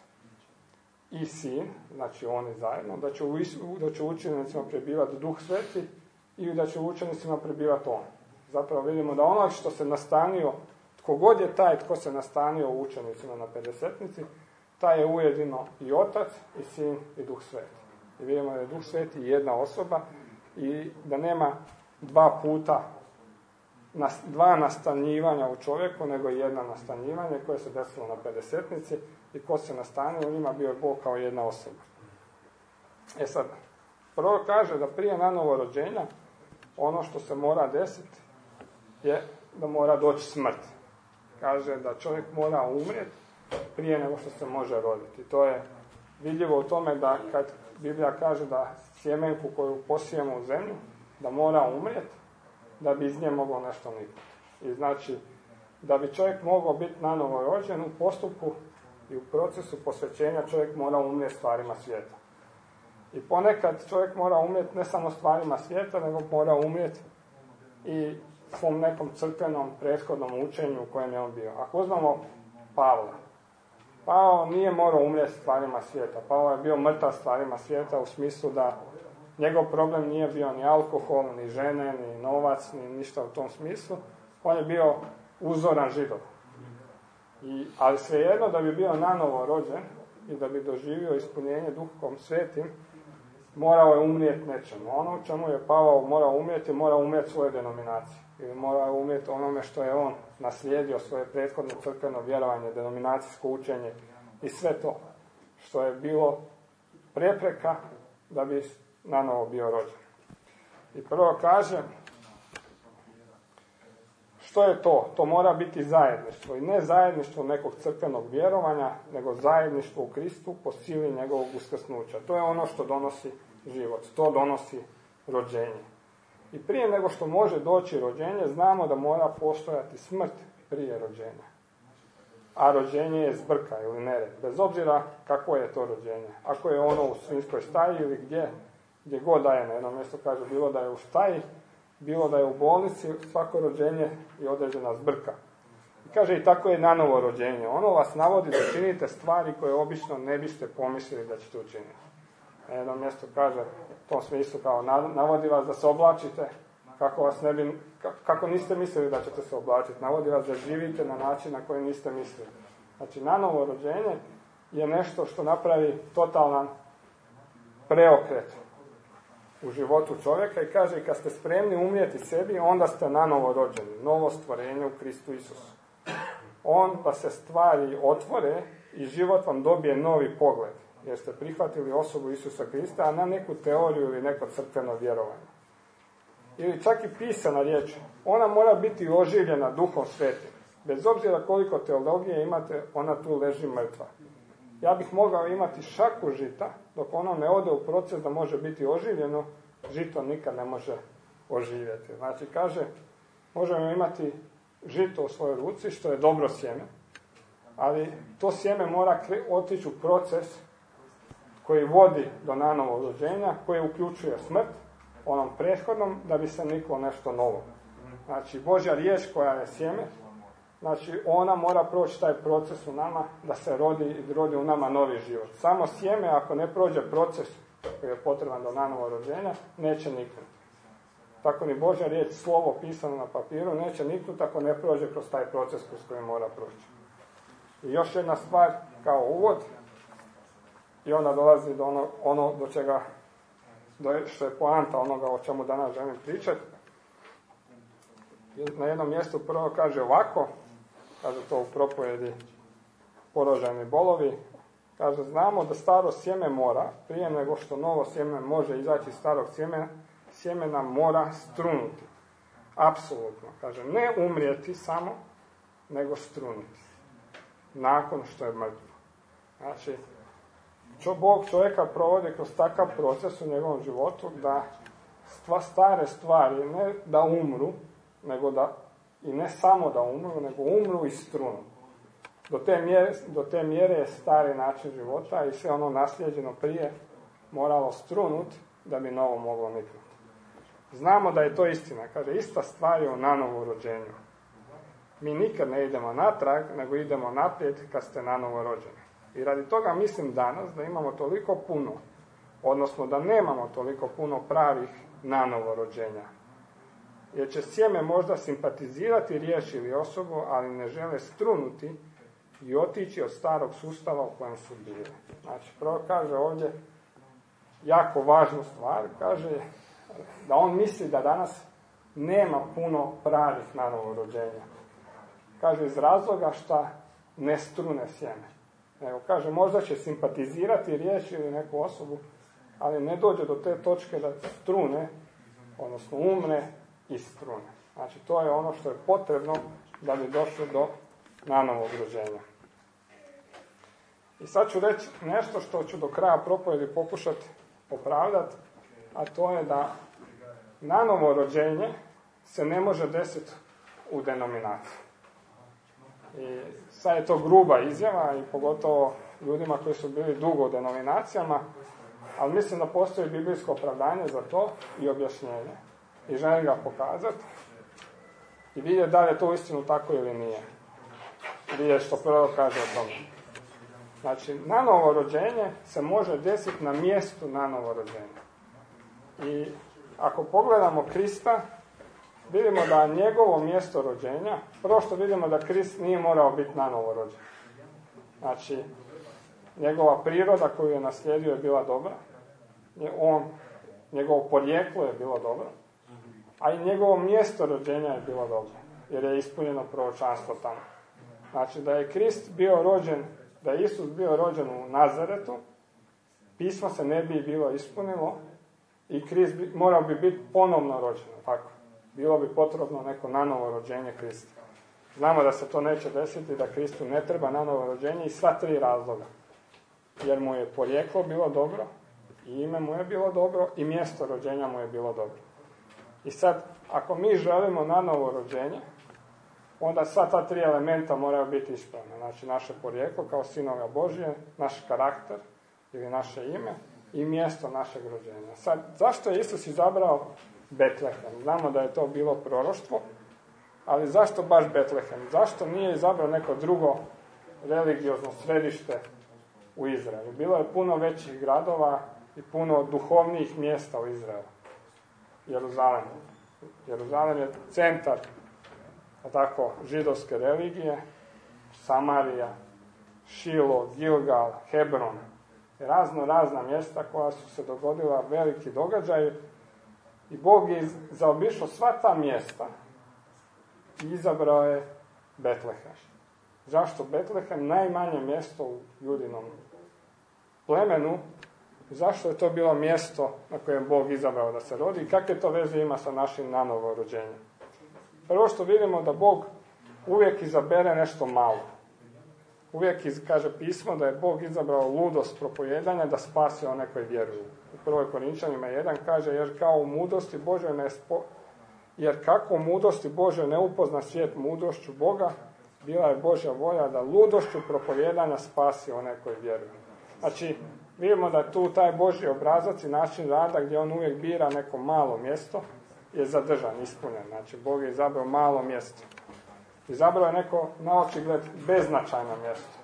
i Sin, znači oni zajedno, da će u, da će u učenicima prebivati Duh Sveti i da će u učenicima prebivati on. Zapravo vidimo da ono što se nastanio, tko god je taj tko se nastanio u učenicima na pedesetnici, taj je ujedino i Otac, i Sin, i Duh Sveti. I vidimo da je Duh Sveti jedna osoba i da nema dva puta, dva nastanjivanja u čovjeku, nego jedno nastanjivanje koje se desilo na pedesetnici i ko se nastanio u njima bio je Bog kao jedna osoba. E sad, prvo kaže da prije nanovo rođenja ono što se mora desiti je da mora doći smrt. Kaže da čovjek mora umrijeti prije nego što se može roditi. To je vidljivo u tome da kad Biblija kaže da sjemenku koju posijemo u zemlju, da mora umrijeti, da bi iz nje moglo nešto niknuti. I znači, da bi čovjek mogao biti nanovo rođen, u postupku i u procesu posvećenja čovjek mora umrijeti stvarima svijeta. I ponekad čovjek mora umrijeti ne samo stvarima svijeta, nego mora umrijeti i svom nekom crkvenom prethodnom učenju u kojem je on bio. Ako uzmemo Pavla, Pavao nije morao umrijeti stvarima svijeta. Pavao je bio mrtav stvarima svijeta u smislu da njegov problem nije bio ni alkohol, ni žene, ni novac, ni ništa u tom smislu. On je bio uzoran Židov. I, ali svejedno da bi bio nanovo rođen i da bi doživio ispunjenje Duhom Svetim, morao je umrijeti nečemu. Ono u čemu je Pavao morao umrijeti, morao umrijeti svoje denominacije. Ili morao umrijeti onome što je on naslijedio, svoje prethodno crkveno vjerovanje, denominacijsko učenje i sve to što je bilo prepreka da bi nanovo bio rođen. I prvo kaže, što je to? To mora biti zajedništvo. I ne zajedništvo nekog crkvenog vjerovanja, nego zajedništvo u Kristu po sili njegovog uskrsnuća. To je ono što donosi život. To donosi rođenje. I prije nego što može doći rođenje, znamo da mora postojati smrt prije rođenja. A rođenje je zbrka ili nered. Bez obzira kakvo je to rođenje. Ako je ono u svinjskoj staji ili gdje, gdje god da je, na jednom mjestu kaže, bilo da je u staji, bilo da je u bolnici, svako rođenje je određena zbrka. I kaže i tako je nanovo rođenje. Ono vas navodi da činite stvari koje obično ne biste pomislili da ćete učiniti. Na jednom mjestu kaže, u tom smislu kao navodi vas da se oblačite kako, vas ne bi, kako niste mislili da ćete se oblačiti. Navodi vas da živite na način na koji niste mislili. Znači, nanovo rođenje je nešto što napravi totalan preokret u životu čovjeka i kaže, i kad ste spremni umrijeti sebi, onda ste nanovo rođeni, novo stvorenje u Kristu Isusu. On pa se stvari otvore i život vam dobije novi pogled, jer ste prihvatili osobu Isusa Krista, a na neku teoriju ili neko crkveno vjerovanje. Ili čak i pisana riječ, ona mora biti oživljena Duhom Svetim. Bez obzira koliko teologije imate, ona tu leži mrtva. Ja bih mogao imati šaku žita, dok ono ne ode u proces da može biti oživljeno, žito nikad ne može oživjeti. Znači, kaže, možemo imati žito u svojoj ruci, što je dobro sjeme, ali to sjeme mora otići u proces koji vodi do nanovog rođenja, koji uključuje smrt, onom prethodnom, da bi se niklo nešto novo. Znači, Božja riječ koja je sjeme, znači, ona mora proći taj proces u nama, da se rodi i rodi u nama novi život. Samo sjeme, ako ne prođe proces koji je potreban do nanovog rođenja, neće niknuti. Tako ni Božja riječ, slovo pisano na papiru, neće niknuti ako ne prođe kroz taj proces kroz koji mora proći. I još jedna stvar, kao uvod, i onda dolazi do ono, ono do čega, do što je poanta onoga o čemu danas želim pričati. Na jednom mjestu prvo kaže ovako, kaže to u propovjedi Porođajni bolovi, kaže, znamo da staro sjeme mora, prije nego što novo sjeme može izaći iz starog sjemena, sjemena mora strunuti. Apsolutno. Kaže, ne umrijeti samo, nego strunuti. Nakon što je mrtvo. Znači, čo Bog čovjeka provodi kroz takav proces u njegovom životu, da stva stare stvari, ne da umru, nego da, i ne samo da umru, nego umru i strunu. Do te mjere, do te mjere je stari način života i sve ono naslijeđeno prije moralo strunuti da bi novo moglo niknuti. Znamo da je to istina. Kaže, ista stvar je u nanovo rođenju. Mi nikad ne idemo natrag, nego idemo naprijed kad ste nanovo rođeni. I radi toga mislim danas da imamo toliko puno, odnosno da nemamo toliko puno pravih nanovo rođenja. Jer će sjeme možda simpatizirati riječ ili osobu, ali ne žele strunuti i otići od starog sustava u kojem su bili. Znači, prvo kaže ovdje jako važnu stvar, kaže da on misli da danas nema puno pravih nanovorođenja. Kaže iz razloga šta ne strune sjeme. Nego kaže možda će simpatizirati riječ ili neku osobu, ali ne dođe do te točke da strune, odnosno umre i strune. Znači to je ono što je potrebno da bi došlo do nanovog rođenja. I sad ću reći nešto što ću do kraja propovjedi pokušati opravdati, a to je da nanovo rođenje se ne može desiti u denominaciji. I sad je to gruba izjava i pogotovo ljudima koji su bili dugo u denominacijama, ali mislim da postoji biblijsko opravdanje za to i objašnjenje. I želim ga pokazati i vidjeti da li je to uistinu tako ili nije. Vidjeti što prvo kaže o tome. Znači, nanovo rođenje se može desiti na mjestu nanovo rođenja. I ako pogledamo Krista, vidimo da njegovo mjesto rođenja, prvo što vidimo da Krist nije morao biti nanovo rođen. Znači, njegova priroda koju je naslijedio je bila dobra, on, njegovo porijeklo je bilo dobro, a i njegovo mjesto rođenja je bilo dobro, jer je ispunjeno proročanstvo tamo. Znači, da je Krist bio rođen, da je Isus bio rođen u Nazaretu, pismo se ne bi bilo ispunilo i Krist bi, morao bi biti ponovno rođen, tako. Bilo bi potrebno neko nanovo rođenje Krista. Znamo da se to neće desiti, da Kristu ne treba nanovo rođenje iz sva tri razloga. Jer mu je porijeklo bilo dobro, i ime mu je bilo dobro, i mjesto rođenja mu je bilo dobro. I sad, ako mi želimo nanovo rođenje, onda sva ta tri elementa moraju biti ispravne. Znači, naše porijeklo kao sinova Božje, naš karakter ili naše ime i mjesto našeg rođenja. Sad, zašto je Isus izabrao Betlehem? Znamo da je to bilo proroštvo, ali zašto baš Betlehem? Zašto nije izabrao neko drugo religiozno središte u Izraelu? Bilo je puno većih gradova i puno duhovnijih mjesta u Izraelu. Jeruzalem. Jeruzalem je centar, a tako, židovske religije, Samarija, Šilo, Gilgal, Hebron, razno razna mjesta koja su se dogodila, veliki događaj, i Bog je zaobišao sva ta mjesta i izabrao je Betlehem. Zašto Betlehem? Najmanje mjesto u Judinom plemenu. Zašto je to bilo mjesto na kojem Bog izabrao da se rodi i kakve to veze ima sa našim nanovorođenjem? Prvo što vidimo da Bog uvijek izabere nešto malo. Uvijek iz, kaže pismo da je Bog izabrao ludost propovijedanja da spasi one koji vjeruju. U prvoj Korinčanima jedan kaže, jer kao u mudrosti Božoj ne spo... jer kako u mudrosti Božoj ne upozna svijet mudrošću Boga, bila je Božja volja da ludošću propovijedanja spasi one koji vjeruju. Znači, vidimo da tu taj Božji obrazac i način rada gdje on uvijek bira neko malo mjesto je zadržan, ispunjen. Znači, Bog je izabrao malo mjesto. Izabrao je neko, na očigled, beznačajno mjesto.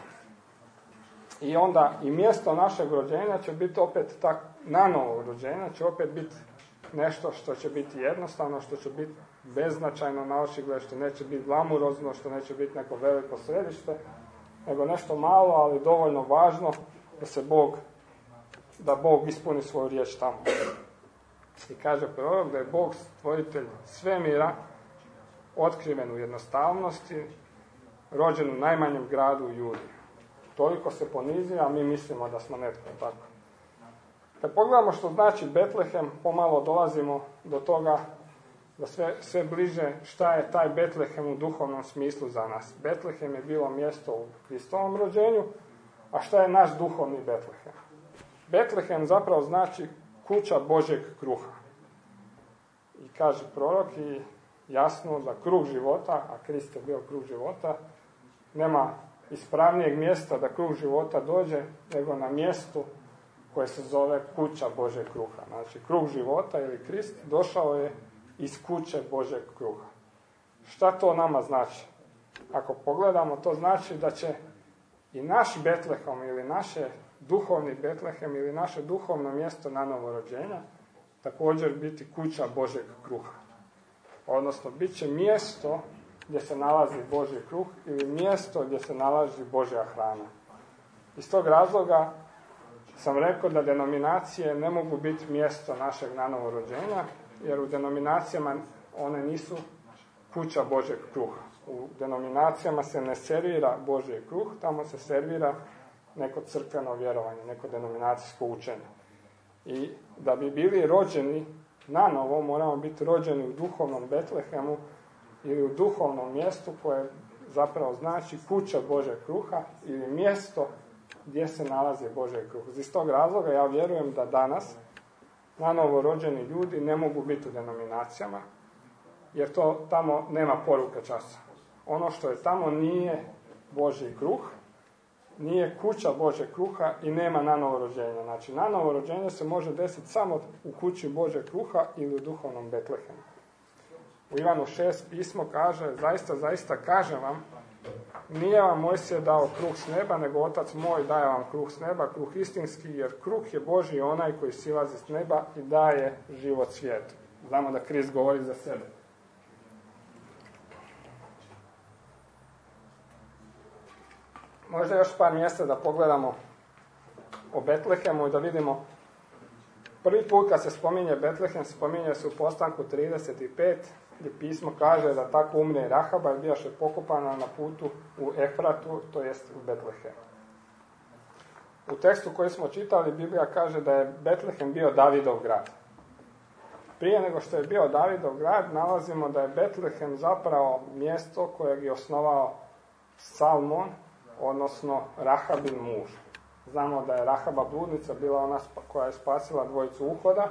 I onda i mjesto našeg rođenja će biti opet tak, nanovo rođenja će opet biti nešto što će biti jednostavno, što će biti beznačajno na očigled, što neće biti glamurozno, što neće biti neko veliko središte, nego nešto malo, ali dovoljno važno da se Bog, da Bog ispuni svoju riječ tamo. I kaže prorok da je Bog stvoritelj svemira, otkriven u jednostavnosti, rođen u najmanjem gradu u Judi. Toliko se ponizio, a mi mislimo da smo netko tako. Kad pogledamo što znači Betlehem, pomalo dolazimo do toga da sve, sve bliže šta je taj Betlehem u duhovnom smislu za nas. Betlehem je bilo mjesto u Kristovom rođenju, a šta je naš duhovni Betlehem? Betlehem zapravo znači kuća Božjeg kruha. I kaže prorok i jasno za kruh života, a Krist je bio kruh života, nema ispravnijeg mjesta da kruh života dođe, nego na mjestu koje se zove kuća Božjeg kruha. Znači, kruh života ili Krist došao je iz kuće Božjeg kruha. Šta to nama znači? Ako pogledamo, to znači da će i naš Betlehem ili naše duhovni Betlehem ili naše duhovno mjesto na novorođenja također biti kuća Božjeg kruha. Odnosno, bit će mjesto gdje se nalazi Božji kruh ili mjesto gdje se nalazi Božja hrana. Iz tog razloga sam rekao da denominacije ne mogu biti mjesto našeg nanovo rođenja, jer u denominacijama one nisu kuća Božjeg kruha. U denominacijama se ne servira Božji kruh, tamo se servira neko crkveno vjerovanje, neko denominacijsko učenje. I da bi bili rođeni nanovo, moramo biti rođeni u duhovnom Betlehemu ili u duhovnom mjestu koje zapravo znači kuća Božjeg kruha ili mjesto gdje se nalazi Božji kruh. Iz tog razloga ja vjerujem da danas nanovo rođeni ljudi ne mogu biti u denominacijama, jer to tamo nema poruke časa. Ono što je tamo nije Božji kruh, nije kuća Božjeg kruha i nema nanovo rođenja. Znači, nanovo rođenje se može desiti samo u kući Božjeg kruha ili u duhovnom Betlehemu. U Ivanu šest pismo kaže, zaista, zaista kažem vam, nije vam Mojsije dao kruh s neba, nego Otac moj daje vam kruh s neba, kruh istinski, jer kruh je Božji onaj koji silazi s neba i daje život svijetu. Znamo da Krist govori za sebe. Možda još par mjesta da pogledamo o Betlehemu i da vidimo. Prvi put kad se spominje Betlehem, spominje se u Postanku trideset pet, gdje pismo kaže da tako umre Rahaba i bijaše pokopana na putu u Efratu, to jest u Betlehemu. U tekstu koji smo čitali, Biblija kaže da je Betlehem bio Davidov grad. Prije nego što je bio Davidov grad, nalazimo da je Betlehem zapravo mjesto kojeg je osnovao Salmon, odnosno Rahabin muž. Znamo da je Rahaba bludnica bila ona koja je spasila dvojicu uhoda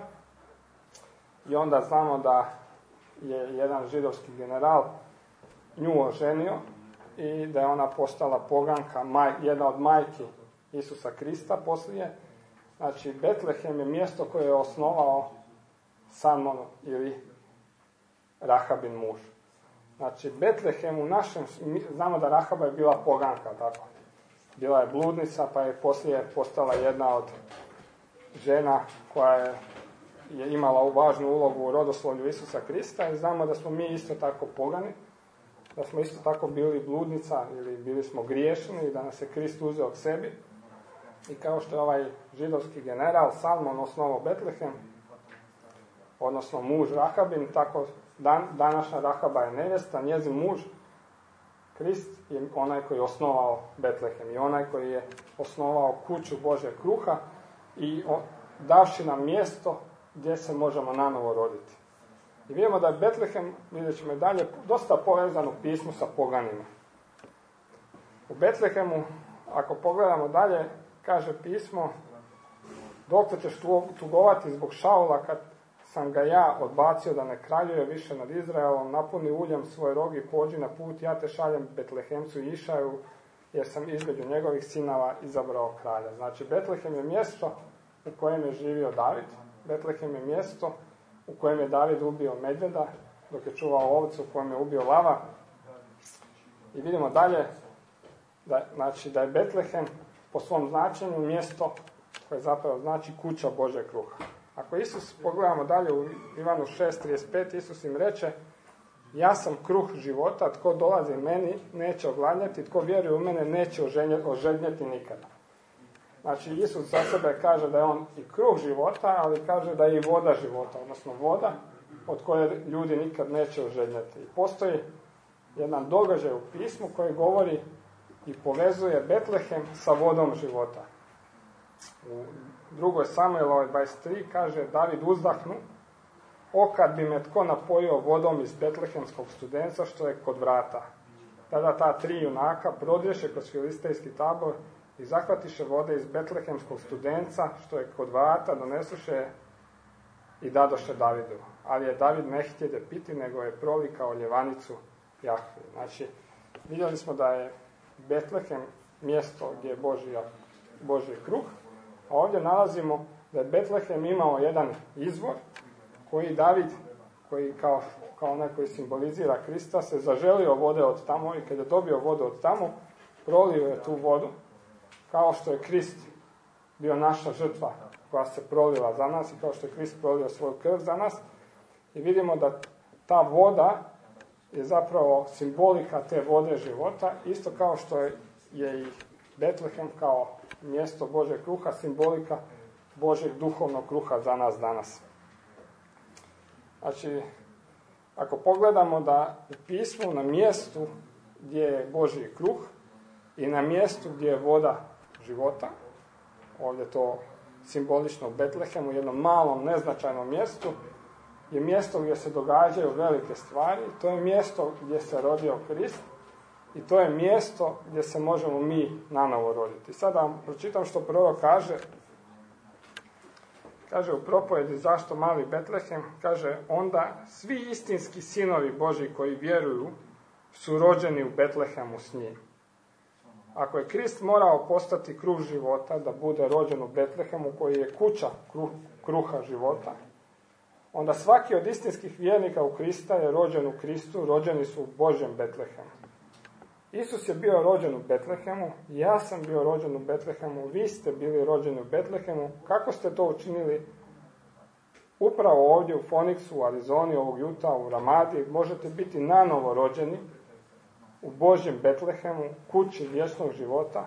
i onda znamo da je jedan židovski general nju oženio i da je ona postala poganka, maj, jedna od majki Isusa Krista poslije. Znači, Betlehem je mjesto koje je osnovao Salmon ili Rahabin muž. Znači, Betlehem u našem, znamo da Rahaba je bila poganka, tako. Bila je bludnica, pa je poslije postala jedna od žena koja je, je imala važnu ulogu u rodoslovlju Isusa Krista i znamo da smo mi isto tako pogani, da smo isto tako bili bludnica ili bili smo griješni i da nas je Krist uzeo k sebi. I kao što je ovaj židovski general Salmon osnovao Betlehem, odnosno muž Rahabin, tako dan, današnja Rahaba je nevjesta, njezin muž Krist je onaj koji je osnovao Betlehem i onaj koji je osnovao kuću Božjeg kruha i davši nam mjesto gdje se možemo nanovo roditi. I vidimo da je Betlehem, vidjet ćemo i dalje, dosta povezan u pismu sa poganima. U Betlehemu, ako pogledamo dalje, kaže pismo, dokle ćeš tugovati zbog Šaula kad sam ga ja odbacio da ne kraljuje više nad Izraelom, napuni uljem svoj rog i pođi na put, ja te šaljem Betlehemcu i Išaju, jer sam između njegovih sinova izabrao kralja. Znači, Betlehem je mjesto u kojem je živio David, Betlehem je mjesto u kojem je David ubio medvjeda, dok je čuvao ovcu, u kojem je ubio lava. I vidimo dalje, da, znači, da je Betlehem po svom značenju mjesto koje zapravo znači kuća Božjeg kruha. Ako Isus, pogledamo dalje u Ivanu šest trideset pet, Isus im reče, ja sam kruh života, tko dolazi meni neće ogladnjati, tko vjeruje u mene neće ožednjeti nikada. Znači, Isus za sebe kaže da je on i kruh života, ali kaže da je i voda života, odnosno voda od koje ljudi nikad neće ožednjati. I postoji jedan događaj u pismu koji govori i povezuje Betlehem sa vodom života. U drugoj Samuelovoj dvadeset tri kaže, David uzdahnu, o kad bi me tko napojio vodom iz betlehemskog studenca što je kod vrata. Tada ta tri junaka prodriješe kroz filistejski tabor i zahvatiše vode iz betlehemskog studenca što je kod vrata, donesuše i dadoše Davidu. Ali je David ne htjede piti, nego je prolikao ljevanicu Jahve. Znači, vidjeli smo da je Betlehem mjesto gdje je Božji, Božji kruh, a ovdje nalazimo da je Betlehem imao jedan izvor koji David, koji kao, kao onaj koji simbolizira Krista, se zaželio vode od tamo i kada je dobio vodu od tamo, prolio je tu vodu, kao što je Krist bio naša žrtva koja se prolila za nas i kao što je Krist prolio svoju krv za nas. I vidimo da ta voda je zapravo simbolika te vode života, isto kao što je, je i Betlehem kao mjesto Božeg kruha, simbolika Božeg duhovnog kruha za nas danas. Znači, ako pogledamo da u pismu na mjestu gdje je Božji kruh i na mjestu gdje je voda života, ovdje to simbolično u Betlehemu, u jednom malom, neznačajnom mjestu, je mjesto gdje se događaju velike stvari, to je mjesto gdje se rodio Krist i to je mjesto gdje se možemo mi nanovo roditi. Sada vam pročitam što prorok kaže. Kaže u propovjedi zašto mali Betlehem, kaže onda svi istinski sinovi Božji koji vjeruju su rođeni u Betlehemu s njim. Ako je Krist morao postati kruh života, da bude rođen u Betlehemu koji je kuća kruh, kruha života, onda svaki od istinskih vjernika u Krista je rođen u Kristu, rođeni su u Božjem Betlehemu. Isus je bio rođen u Betlehemu, ja sam bio rođen u Betlehemu, vi ste bili rođeni u Betlehemu. Kako ste to učinili? Upravo ovdje u Phoenixu, u Arizoni, ovog jutra, u Ramadi, možete biti nanovo rođeni u Božjem Betlehemu, kući vječnog života,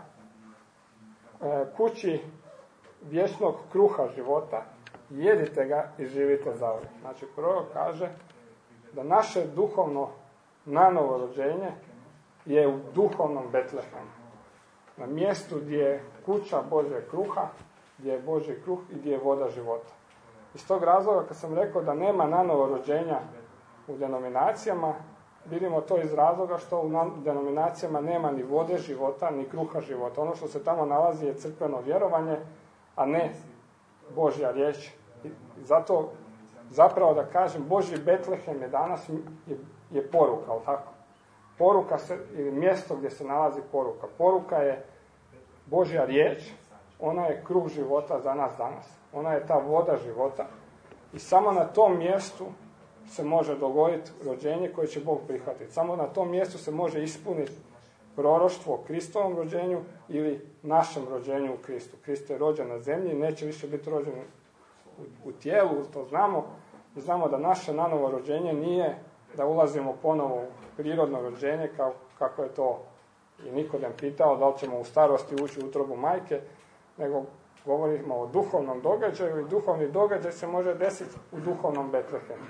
kući vječnog kruha života, jedite ga i živite zauvijek. Znači, prorok kaže da naše duhovno nanovo rođenje je u duhovnom Betlehemu. Na mjestu gdje je kuća Božjeg kruha, gdje je Božji kruh i gdje je voda života. Iz tog razloga, kad sam rekao da nema nanovo rođenja u denominacijama, vidimo to iz razloga što u denominacijama nema ni vode života, ni kruha života. Ono što se tamo nalazi je crkveno vjerovanje, a ne Božja riječ. I zato, zapravo da kažem, Božji Betlehem je danas je, je poruka, ali tako? Poruka se, ili mjesto gdje se nalazi poruka. Poruka je Božja riječ, ona je kruh života za nas danas. Ona je ta voda života i samo na tom mjestu se može dogoditi rođenje koje će Bog prihvatiti. Samo na tom mjestu se može ispuniti proroštvo o Kristovom rođenju ili našem rođenju u Kristu. Kristo je rođen na zemlji i neće više biti rođen u, u tijelu, to znamo. I znamo da naše nanovo rođenje nije da ulazimo ponovo u prirodno rođenje, kao, kako je to i Nikodem pitao, da li ćemo u starosti ući u utrobu majke, nego govorimo o duhovnom događaju i duhovni događaj se može desiti u duhovnom Betlehemu.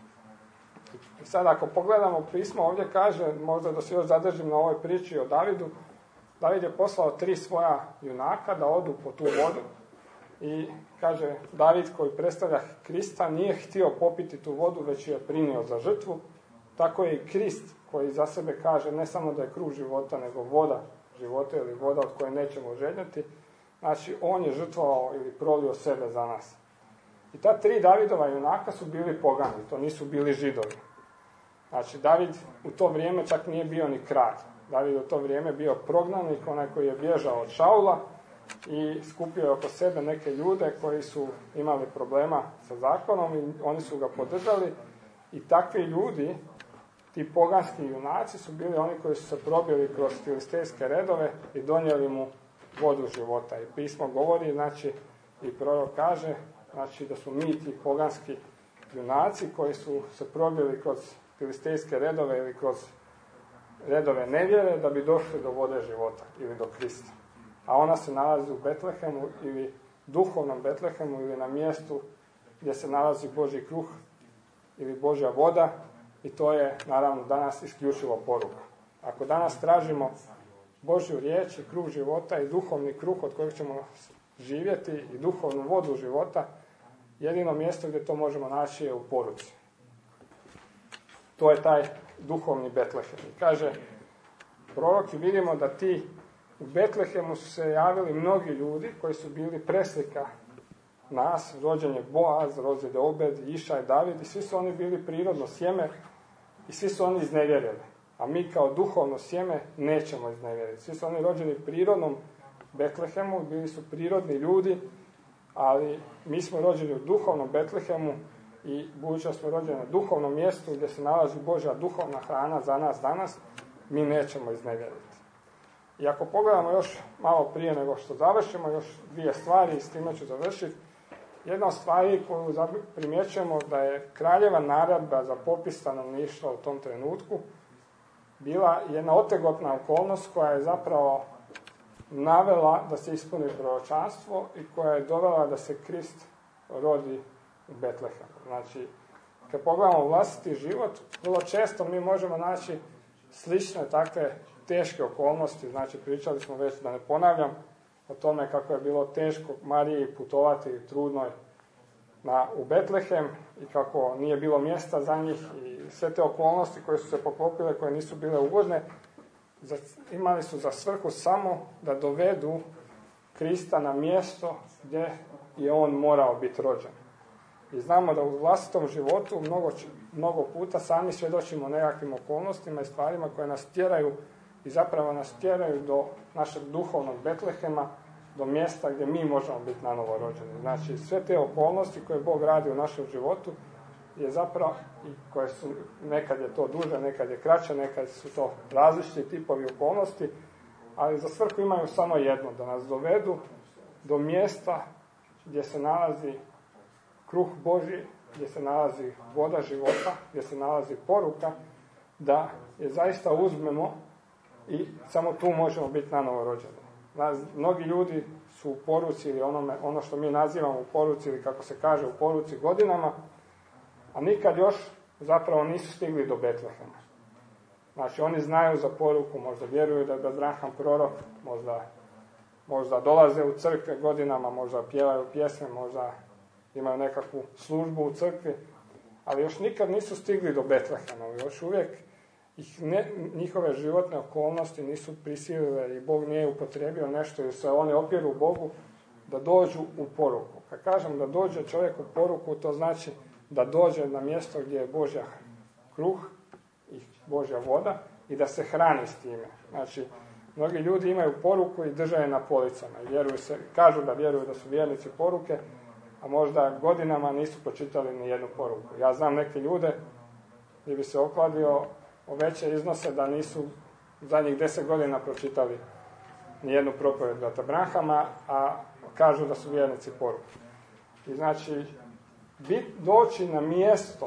I sad ako pogledamo pismo, ovdje kaže, možda da se još zadržim na ovoj priči o Davidu, David je poslao tri svoja junaka da odu po tu vodu i kaže, David koji predstavlja Krista nije htio popiti tu vodu, već je prinio za žrtvu. Tako je i Krist koji za sebe kaže ne samo da je kruh života, nego voda života ili voda od koje nećemo željeti. Znači, on je žrtvovao ili prolio sebe za nas. I ta tri Davidova junaka su bili pogani, to nisu bili Židovi. Znači, David u to vrijeme čak nije bio ni kralj. David u to vrijeme bio prognanik, onaj koji je bježao od Šaula i skupio je oko sebe neke ljude koji su imali problema sa zakonom i oni su ga podržali. I takvi ljudi, ti poganski junaci, su bili oni koji su se probili kroz filistejske redove i donijeli mu vodu života. I pismo govori, znači, i prorok kaže, znači, da su mi ti poganski junaci koji su se probili kroz filistejske redove ili kroz redove nevjere da bi došli do vode života ili do Krista. A ona se nalazi u Betlehemu ili duhovnom Betlehemu ili na mjestu gdje se nalazi Božji kruh ili Božja voda i to je naravno danas isključivo poruka. Ako danas tražimo Božju riječ i kruh života i duhovni kruh od kojeg ćemo živjeti i duhovnu vodu života, jedino mjesto gdje to možemo naći je u poruci. To je taj duhovni Betlehem. I kaže prorok i vidimo da ti u Betlehemu su se javili mnogi ljudi koji su bili preslika nas, rođen je Boaz, rođen je Obed, Išaj, David i svi su oni bili prirodno sjeme i svi su oni iznevjerili. A mi kao duhovno sjeme nećemo iznevjeriti. Svi su oni rođeni prirodnom Betlehemu, bili su prirodni ljudi, ali mi smo rođeni u duhovnom Betlehemu i budući da smo rođeni na duhovnom mjestu gdje se nalazi Božja duhovna hrana za nas danas, mi nećemo iznevjeriti. I ako pogledamo još malo prije nego što završimo, još dvije stvari i s time ću završiti. jedna od stvari koju primjećujemo da je kraljeva naredba za popis stanovništva u tom trenutku bila jedna otegotna okolnost koja je zapravo navela da se ispuni proročanstvo i koja je dovela da se Krist rodi u Betlehemu. Znači, kad pogledamo vlastiti život, vrlo često mi možemo naći slične takve teške okolnosti. Znači, pričali smo već, da ne ponavljam, o tome kako je bilo teško Mariji putovati trudnoj na, u Betlehem i kako nije bilo mjesta za njih i sve te okolnosti koje su se poklopile, koje nisu bile ugodne, za, imali su za svrhu samo da dovedu Krista na mjesto gdje je on morao biti rođen. I znamo da u vlastitom životu mnogo, mnogo puta sami svjedočimo nekakvim okolnostima i stvarima koje nas tjeraju i zapravo nas tjeraju do našeg duhovnog Betlehema, do mjesta gdje mi možemo biti nanovo rođeni. Znači, sve te okolnosti koje Bog radi u našem životu je zapravo, i koje su, nekad je to duže, nekad je kraće, nekad su to različiti tipovi okolnosti, ali za svrhu imaju samo jedno, da nas dovedu do mjesta gdje se nalazi kruh Božji, gdje se nalazi voda života, gdje se nalazi poruka, da je zaista uzmemo i samo tu možemo biti nanovo rođeni. Mnogi ljudi su u poruci ili onome, ono što mi nazivamo u poruci ili kako se kaže u poruci godinama, a nikad još zapravo nisu stigli do Betlehema. Znači, oni znaju za poruku, možda vjeruju da je Abraham prorok, možda, možda dolaze u crkve godinama, možda pjevaju pjesme, možda imaju nekakvu službu u crkvi, ali još nikad nisu stigli do Betlehema. Još uvijek ih ne, njihove životne okolnosti nisu prisilile i Bog nije upotrijebio nešto jer se oni opiru Bogu da dođu u poruku. Kad kažem da dođe čovjek u poruku, to znači da dođe na mjesto gdje je Božja kruh i Božja voda i da se hrani s time. Znači, mnogi ljudi imaju poruku i drže je na policama. Vjeruju se, kažu da vjeruju da su vjernici poruke, a možda godinama nisu pročitali ni jednu poruku. Ja znam neke ljude gdje bi se okladio o veće iznose da nisu zadnjih deset godina pročitali ni jednu propovijed brata Branhama, a kažu da su vjernici poruke. I znači, bit, doći na mjesto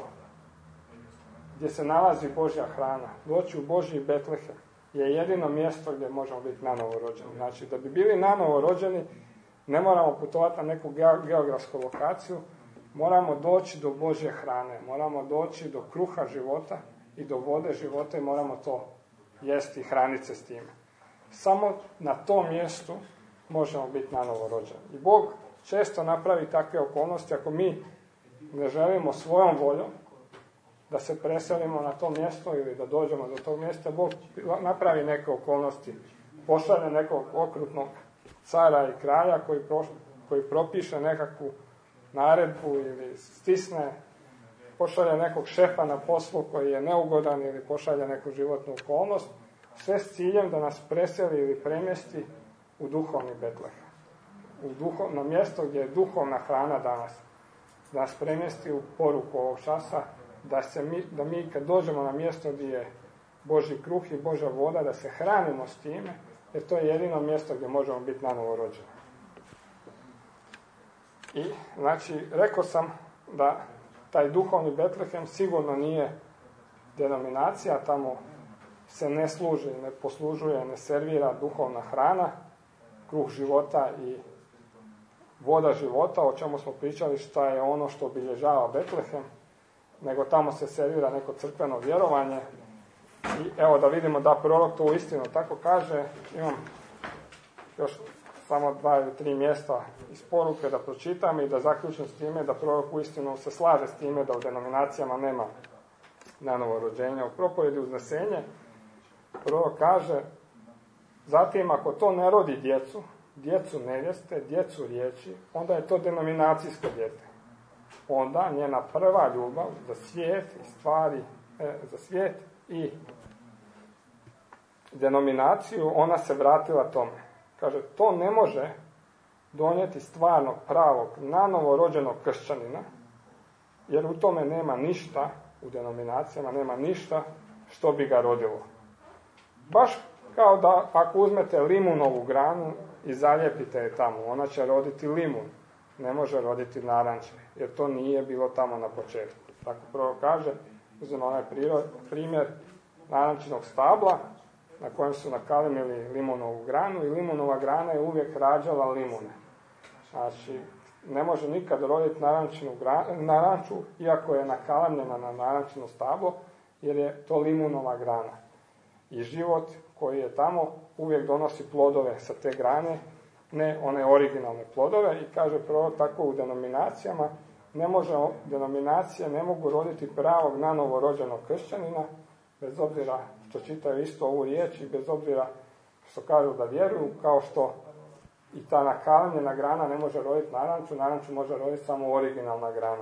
gdje se nalazi Božja hrana, doći u Božji Betlehem, je jedino mjesto gdje možemo biti nanovo rođeni. Znači, da bi bili nanovo rođeni, ne moramo putovati na neku geografsku lokaciju, moramo doći do Božje hrane, moramo doći do kruha života i do vode života i moramo to jesti i hraniti se s time. Samo na tom mjestu možemo biti nanovo rođeni. I Bog često napravi takve okolnosti, ako mi ne želimo svojom voljom da se preselimo na to mjesto ili da dođemo do tog mjesta, Bog napravi neke okolnosti, pošalje nekog okrutnog cara i kralja koji, pro, koji propiše nekakvu naredbu ili stisne, pošalje nekog šefa na poslu koji je neugodan ili pošalje neku životnu okolnost, sve s ciljem da nas preseli ili premjesti u duhovni Betlehem. U duhov, na mjesto gdje je duhovna hrana danas. Da nas premjesti u poruku ovog časa, da, se mi, da mi kad dođemo na mjesto gdje je Božji kruh i Božja voda, da se hranimo s time, jer to je jedino mjesto gdje možemo biti nanovo rođeni. I, znači, rekao sam da taj duhovni Betlehem sigurno nije denominacija, tamo se ne služi, ne poslužuje, ne servira duhovna hrana, kruh života i voda života, o čemu smo pričali šta je ono što obilježava Betlehem, nego tamo se servira neko crkveno vjerovanje. I evo da vidimo da prorok to uistinu tako kaže. Imam još samo dva ili tri mjesta iz poruke da pročitam i da zaključim s time da prorok uistinu se slaže s time da u denominacijama nema nanovo rođenja. U propovjedi Uznesenje prorok kaže: zatim ako to ne rodi djecu, djecu nevjeste, djecu riječi, onda je to denominacijsko dijete. Onda njena prva ljubav za svijet i stvari, e, za svijet i denominaciju, ona se vratila tome. Kaže, to ne može donijeti stvarnog, pravog, nanovo rođenog kršćanina, jer u tome nema ništa, u denominacijama nema ništa što bi ga rodilo. Baš kao da ako uzmete limunovu granu i zalijepite je tamo, ona će roditi limun. ne može roditi naranče, jer to nije bilo tamo na početku. Tako prvo kaže, uzmemo onaj primjer narančinog stabla, na kojem su nakalimili limunovu granu i limunova grana je uvijek rađala limune. Znači, ne može nikad roditi narančinu naranču, iako je nakalamljena na narančino stablo, jer je to limunova grana. I život koji je tamo uvijek donosi plodove sa te grane, ne one originalne plodove, i kaže prvo tako u denominacijama, ne može, denominacije ne mogu roditi pravog nanovo rođenog kršćanina, bez obzira što čitaju isto ovu riječ i bez obzira što kažu da vjeruju, kao što i ta nakalamljena grana ne može roditi naranču, naranču može roditi samo originalna grana.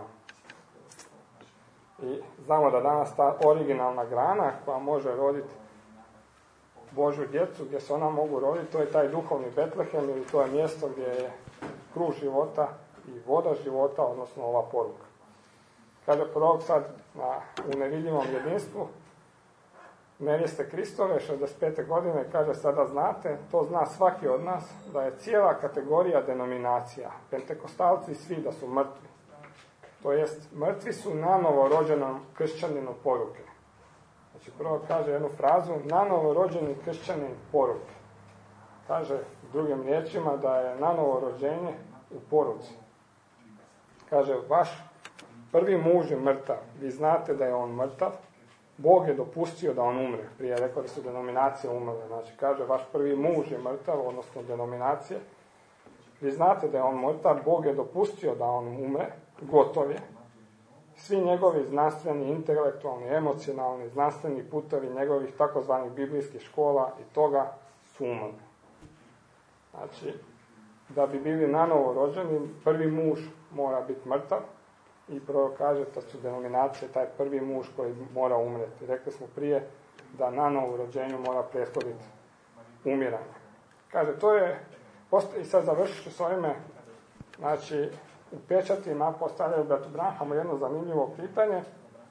I znamo da danas ta originalna grana koja može roditi Božju djecu, gdje se ona mogu roditi, to je taj duhovni Betlehem, ili to je mjesto gdje je kruh života i voda života, odnosno ova poruka. Kaže prorok sad na, u nevidljivom jedinstvu, nevjeste Kristove, šezdeset pete godine, kaže sada znate, to zna svaki od nas, da je cijela kategorija denominacija, pentekostalci svi da su mrtvi. To jest, mrtvi su nanovo rođenom kršćaninu poruke. Znači prvo kaže jednu frazu, nanovo rođeni kršćanin poruke. Kaže drugim riječima da je nanovo rođenje u poruci. Kaže, vaš prvi muž je mrtav, vi znate da je on mrtav, Bog je dopustio da on umre. Prije rekao da su denominacije umrle. Znači, kaže, vaš prvi muž je mrtav, odnosno denominacije. Vi znate da je on mrtav, Bog je dopustio da on umre, gotov je. Svi njegovi znanstveni, intelektualni, emocionalni, znanstveni putovi njegovih takozvanih biblijskih škola i toga su umrli. Znači, da bi bili nanovo rođeni, prvi muž mora biti mrtav. I prvo kaže, to su denominacije, taj prvi muž koji mora umreti. Rekli smo prije da nanovo rođenju mora prethoditi umiranje. Kaže, to je, i sad završit ću s ovime, znači, u pečatima postavljaju bratu Branhamu jedno zanimljivo pitanje.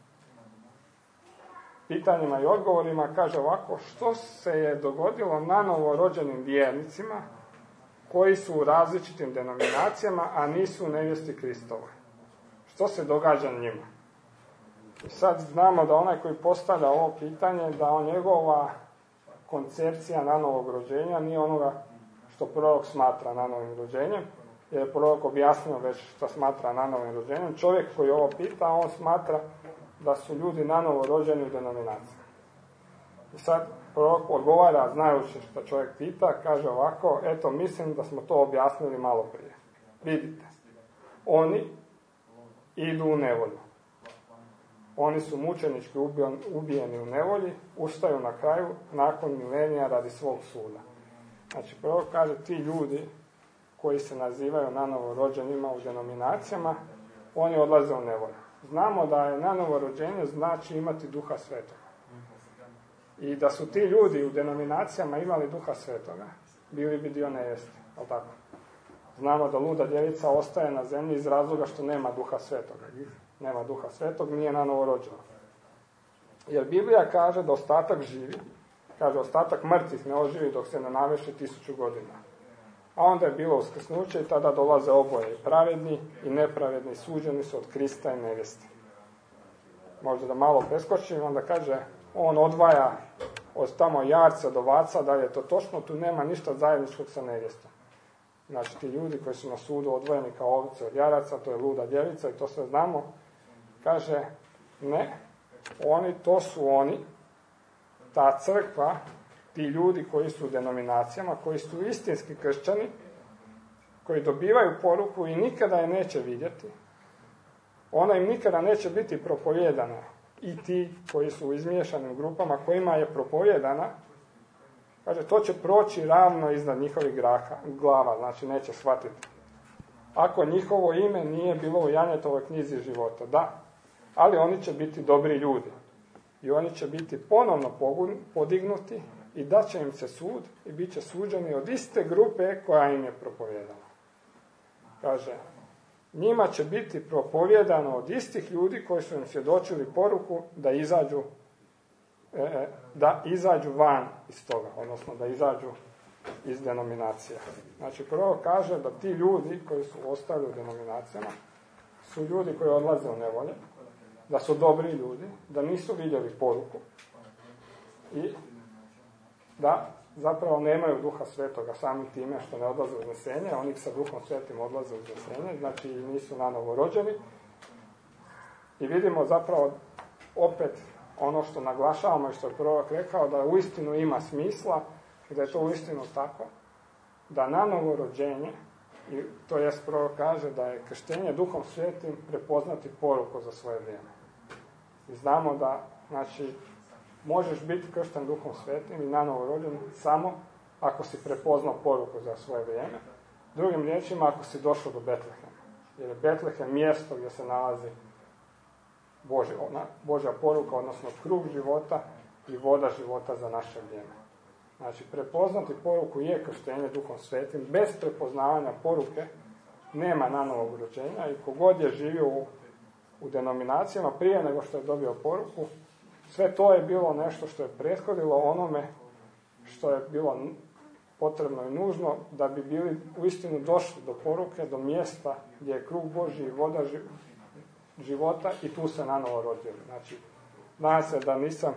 Pitanjima i odgovorima kaže ovako, što se je dogodilo nanovo rođenim vjernicima koji su u različitim denominacijama, a nisu u nevjesti Kristovoj? Što se događa njima? I sad znamo da onaj koji postavlja ovo pitanje, da on njegova koncepcija nanovog rođenja nije onoga što prorok smatra nanovim rođenjem, jer je prorok objasnio već što smatra nanovim rođenjem. Čovjek koji ovo pita, on smatra da su ljudi nanovo rođeni u denominaciji. I sad prorok odgovara, znajući što čovjek pita, kaže ovako, eto, mislim da smo to objasnili malo prije. Vidite, oni idu u nevolju. Oni su mučenički ubijeni u nevolji, ustaju na kraju, nakon milenija radi svog suda. Znači, prvo kaže, ti ljudi koji se nazivaju nanovo rođenima u denominacijama, oni odlaze u nevolju. Znamo da je nanovo rođenje znači imati Duha Svetoga. I da su ti ljudi u denominacijama imali Duha Svetoga, bili bi dio nevjeste, ali tako? Znamo da luda djevica ostaje na zemlji iz razloga što nema Duha Svetoga. Nema Duha Svetog, nije nanovo rođena. Jer Biblija kaže da ostatak živi, kaže ostatak mrtvih ne oživi dok se ne navrši tisuću godina. A onda je bilo uskrsnuće i tada dolaze oboje, pravedni i nepravedni, suđeni su od Krista i nevjeste. Možda da malo preskočim, onda kaže, on odvaja od tamo jarca do vaca, da je to točno, tu nema ništa zajedničkog sa nevjestom. Znači, ti ljudi koji su na sudu odvojeni kao ovce od jaraca, to je luda djevica i to sve znamo, kaže, ne, oni, to su oni, ta crkva, ti ljudi koji su u denominacijama, koji su istinski kršćani, koji dobivaju poruku i nikada je neće vidjeti, ona im nikada neće biti propovijedana. I ti koji su u izmiješanim grupama, kojima je propovijedana, kaže, to će proći ravno iznad njihovih graha, glava, znači neće shvatiti. Ako njihovo ime nije bilo u Janjetovoj knjizi života, da, ali oni će biti dobri ljudi. I oni će biti ponovno podignuti i dat će im se sud i bit će suđeni od iste grupe koja im je propovijedana. Kaže, njima će biti propovijedano od istih ljudi koji su im svjedočili poruku da izađu, e, da izađu van iz toga, odnosno da izađu iz denominacija. Znači, prvo kaže da ti ljudi koji su ostali u denominacijama su ljudi koji odlaze u nevolje, da su dobri ljudi, da nisu vidjeli poruku i da zapravo nemaju Duha Svetoga samim time što ne odlaze u uznesenje, oni sa Duhom Svetim odlaze u uznesenje, znači nisu nanovo rođeni. I vidimo zapravo opet ono što naglašavamo i što je prorok rekao, da uistinu ima smisla i da je to uistinu tako, da nanovo rođenje, i to jest prorok kaže da je krštenje Duhom Svetim prepoznati poruku za svoje vrijeme. I znamo da, znači, možeš biti kršten Duhom Svetim i nanovo rođen samo ako si prepoznao poruku za svoje vrijeme. Drugim riječima, ako si došao do Betlehema. Jer je Betlehem mjesto gdje se nalazi Božja, Božja poruka, odnosno krug života i voda života za naše vrijeme. Znači, prepoznati poruku je krštenje Duhom Svetim. Bez prepoznavanja poruke nema nanovog rođenja i kogod je živio u, u denominacijama prije nego što je dobio poruku, sve to je bilo nešto što je prethodilo onome što je bilo potrebno i nužno da bi bili uistinu došli do poruke, do mjesta gdje je krug Božji i voda života i tu se nanovo rodili. Znači, nadam se da nisam,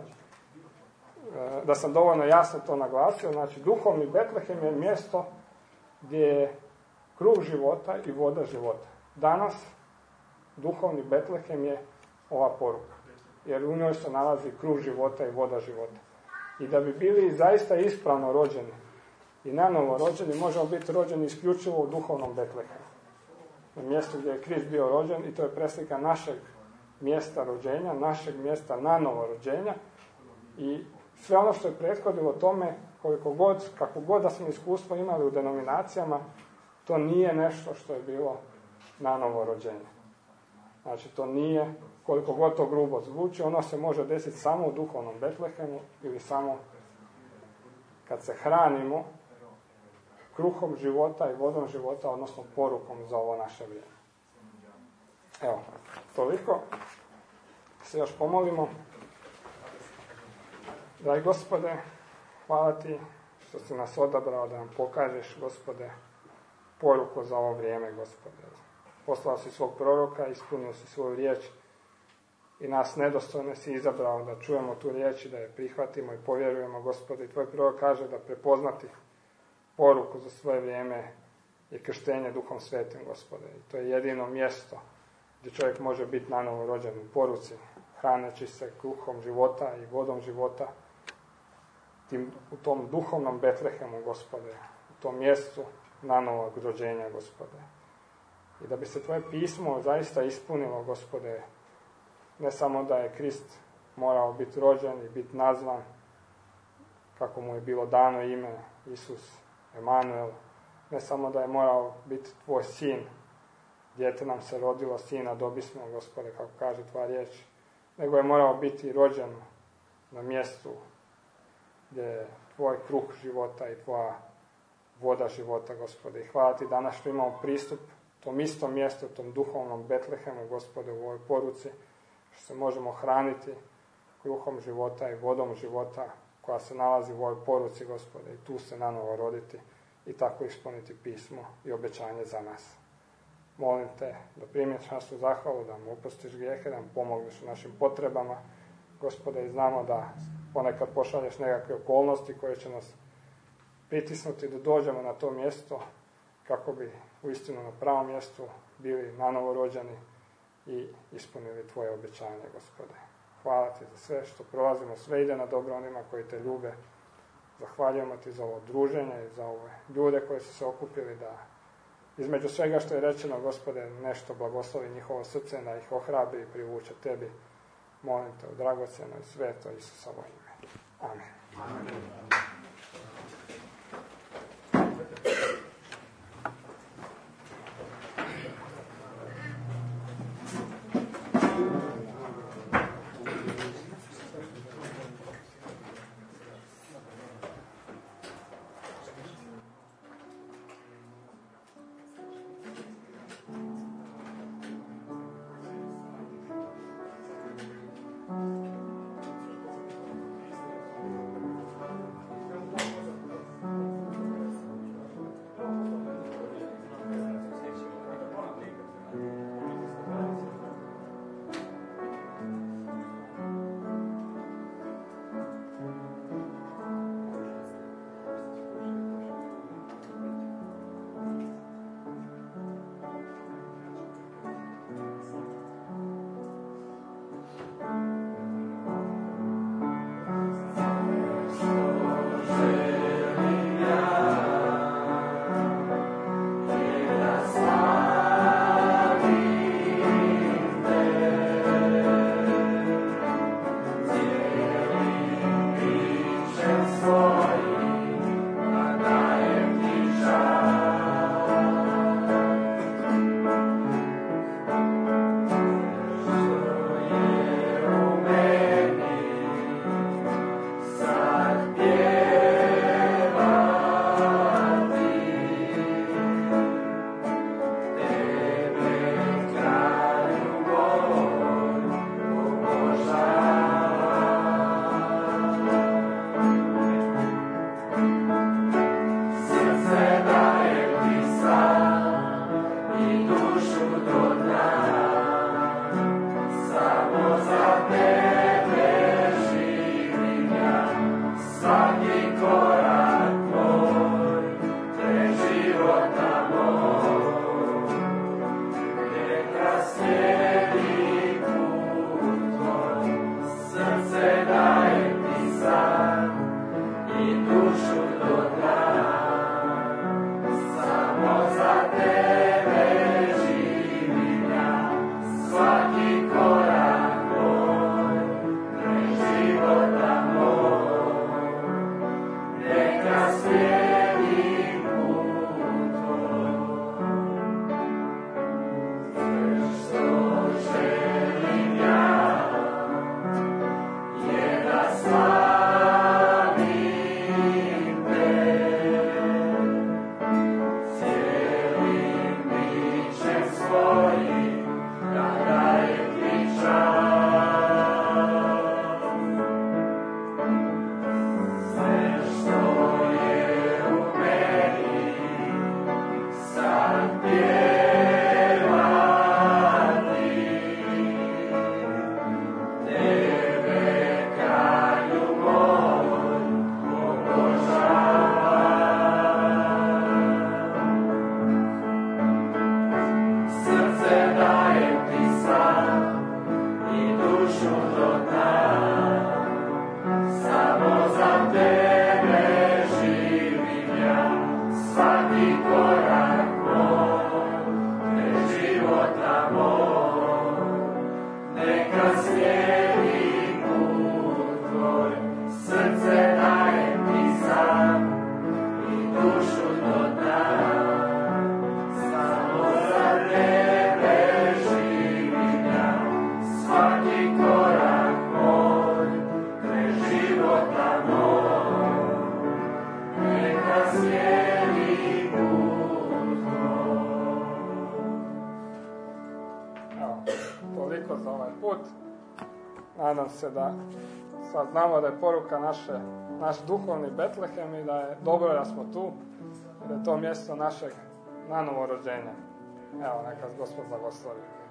da sam dovoljno jasno to naglasio. Znači, duhovni Betlehem je mjesto gdje je krug života i voda života. Danas duhovni Betlehem je ova poruka, jer u njoj se nalazi krug života i voda života. I da bi bili zaista ispravno rođeni i nanovo rođeni, možemo biti rođeni isključivo u duhovnom Betlehemu. Na mjestu gdje je Krist bio rođen, i to je preslika našeg mjesta rođenja, našeg mjesta nanovo rođenja. I sve ono što je prethodilo tome, koliko god, kako god da smo iskustvo imali u denominacijama, to nije nešto što je bilo nanovo rođenje. Znači, to nije, koliko god to grubo zvuči, ono se može desiti samo u duhovnom Betlehemu ili samo kad se hranimo kruhom života i vodom života, odnosno porukom za ovo naše vrijeme. Evo, toliko. Se još pomolimo. Dragi Gospode, hvala Ti što si nas odabrao da nam pokažeš, Gospode, poruku za ovo vrijeme, Gospode. Poslao si svog proroka, ispunio si svoju riječ i nas nedostojne si izabrao da čujemo tu riječ i da je prihvatimo i povjerujemo, Gospode. I Tvoj prorok kaže da prepoznati poruku za svoje vrijeme je krštenje Duhom Svetim, Gospode. I to je jedino mjesto gdje čovjek može biti nanovo rođen u poruci, hraneći se kruhom života i vodom života, tim, u tom duhovnom Betlehemu, Gospode, u tom mjestu nanovog rođenja, Gospode. I da bi se Tvoje pismo zaista ispunilo, Gospode, ne samo da je Krist morao biti rođen i biti nazvan kako mu je bilo dano ime Isus Emanuel, ne samo da je morao biti Tvoj sin, dijete nam se rodilo, sina dobismo, Gospode, kako kaže Tvoja riječ, nego je morao biti rođen na mjestu gdje je Tvoj kruh života i Tvoja voda života, Gospode. I hvala Ti danas što imamo pristup tom istom mjestu, tom duhovnom Betlehemu, Gospode, u ovoj poruci, što se možemo hraniti kruhom života i vodom života koja se nalazi u ovoj poruci, Gospode, i tu se nanovo roditi i tako ispuniti pismo i obećanje za nas. Molim Te da primješ našu zahvalu, da nam oprostiš grijehe, da nam pomogneš u našim potrebama, Gospode, i znamo da ponekad pošalješ nekakve okolnosti koje će nas pritisnuti da dođemo na to mjesto kako bi uistinu na pravom mjestu bili nanovo rođeni i ispunili Tvoje obećanje, Gospode. Hvala Ti za sve što prolazimo, sve ide na dobro onima koji Te ljube. Zahvaljujemo Ti za ovo druženje i za ove ljude koji su se okupili da između svega što je rečeno, Gospode, nešto blagoslovi njihovo srce, da ih ohrabri i privuče Tebi. Molim Te u dragocjeno i sveto Isusovo ime. Amen. Amen. nadam se da sad znamo da je poruka naše, naš duhovni Betlehem i da je dobro da smo tu i da je to mjesto našeg nanovo rođenja. Evo, neka vas Gospod blagoslovi.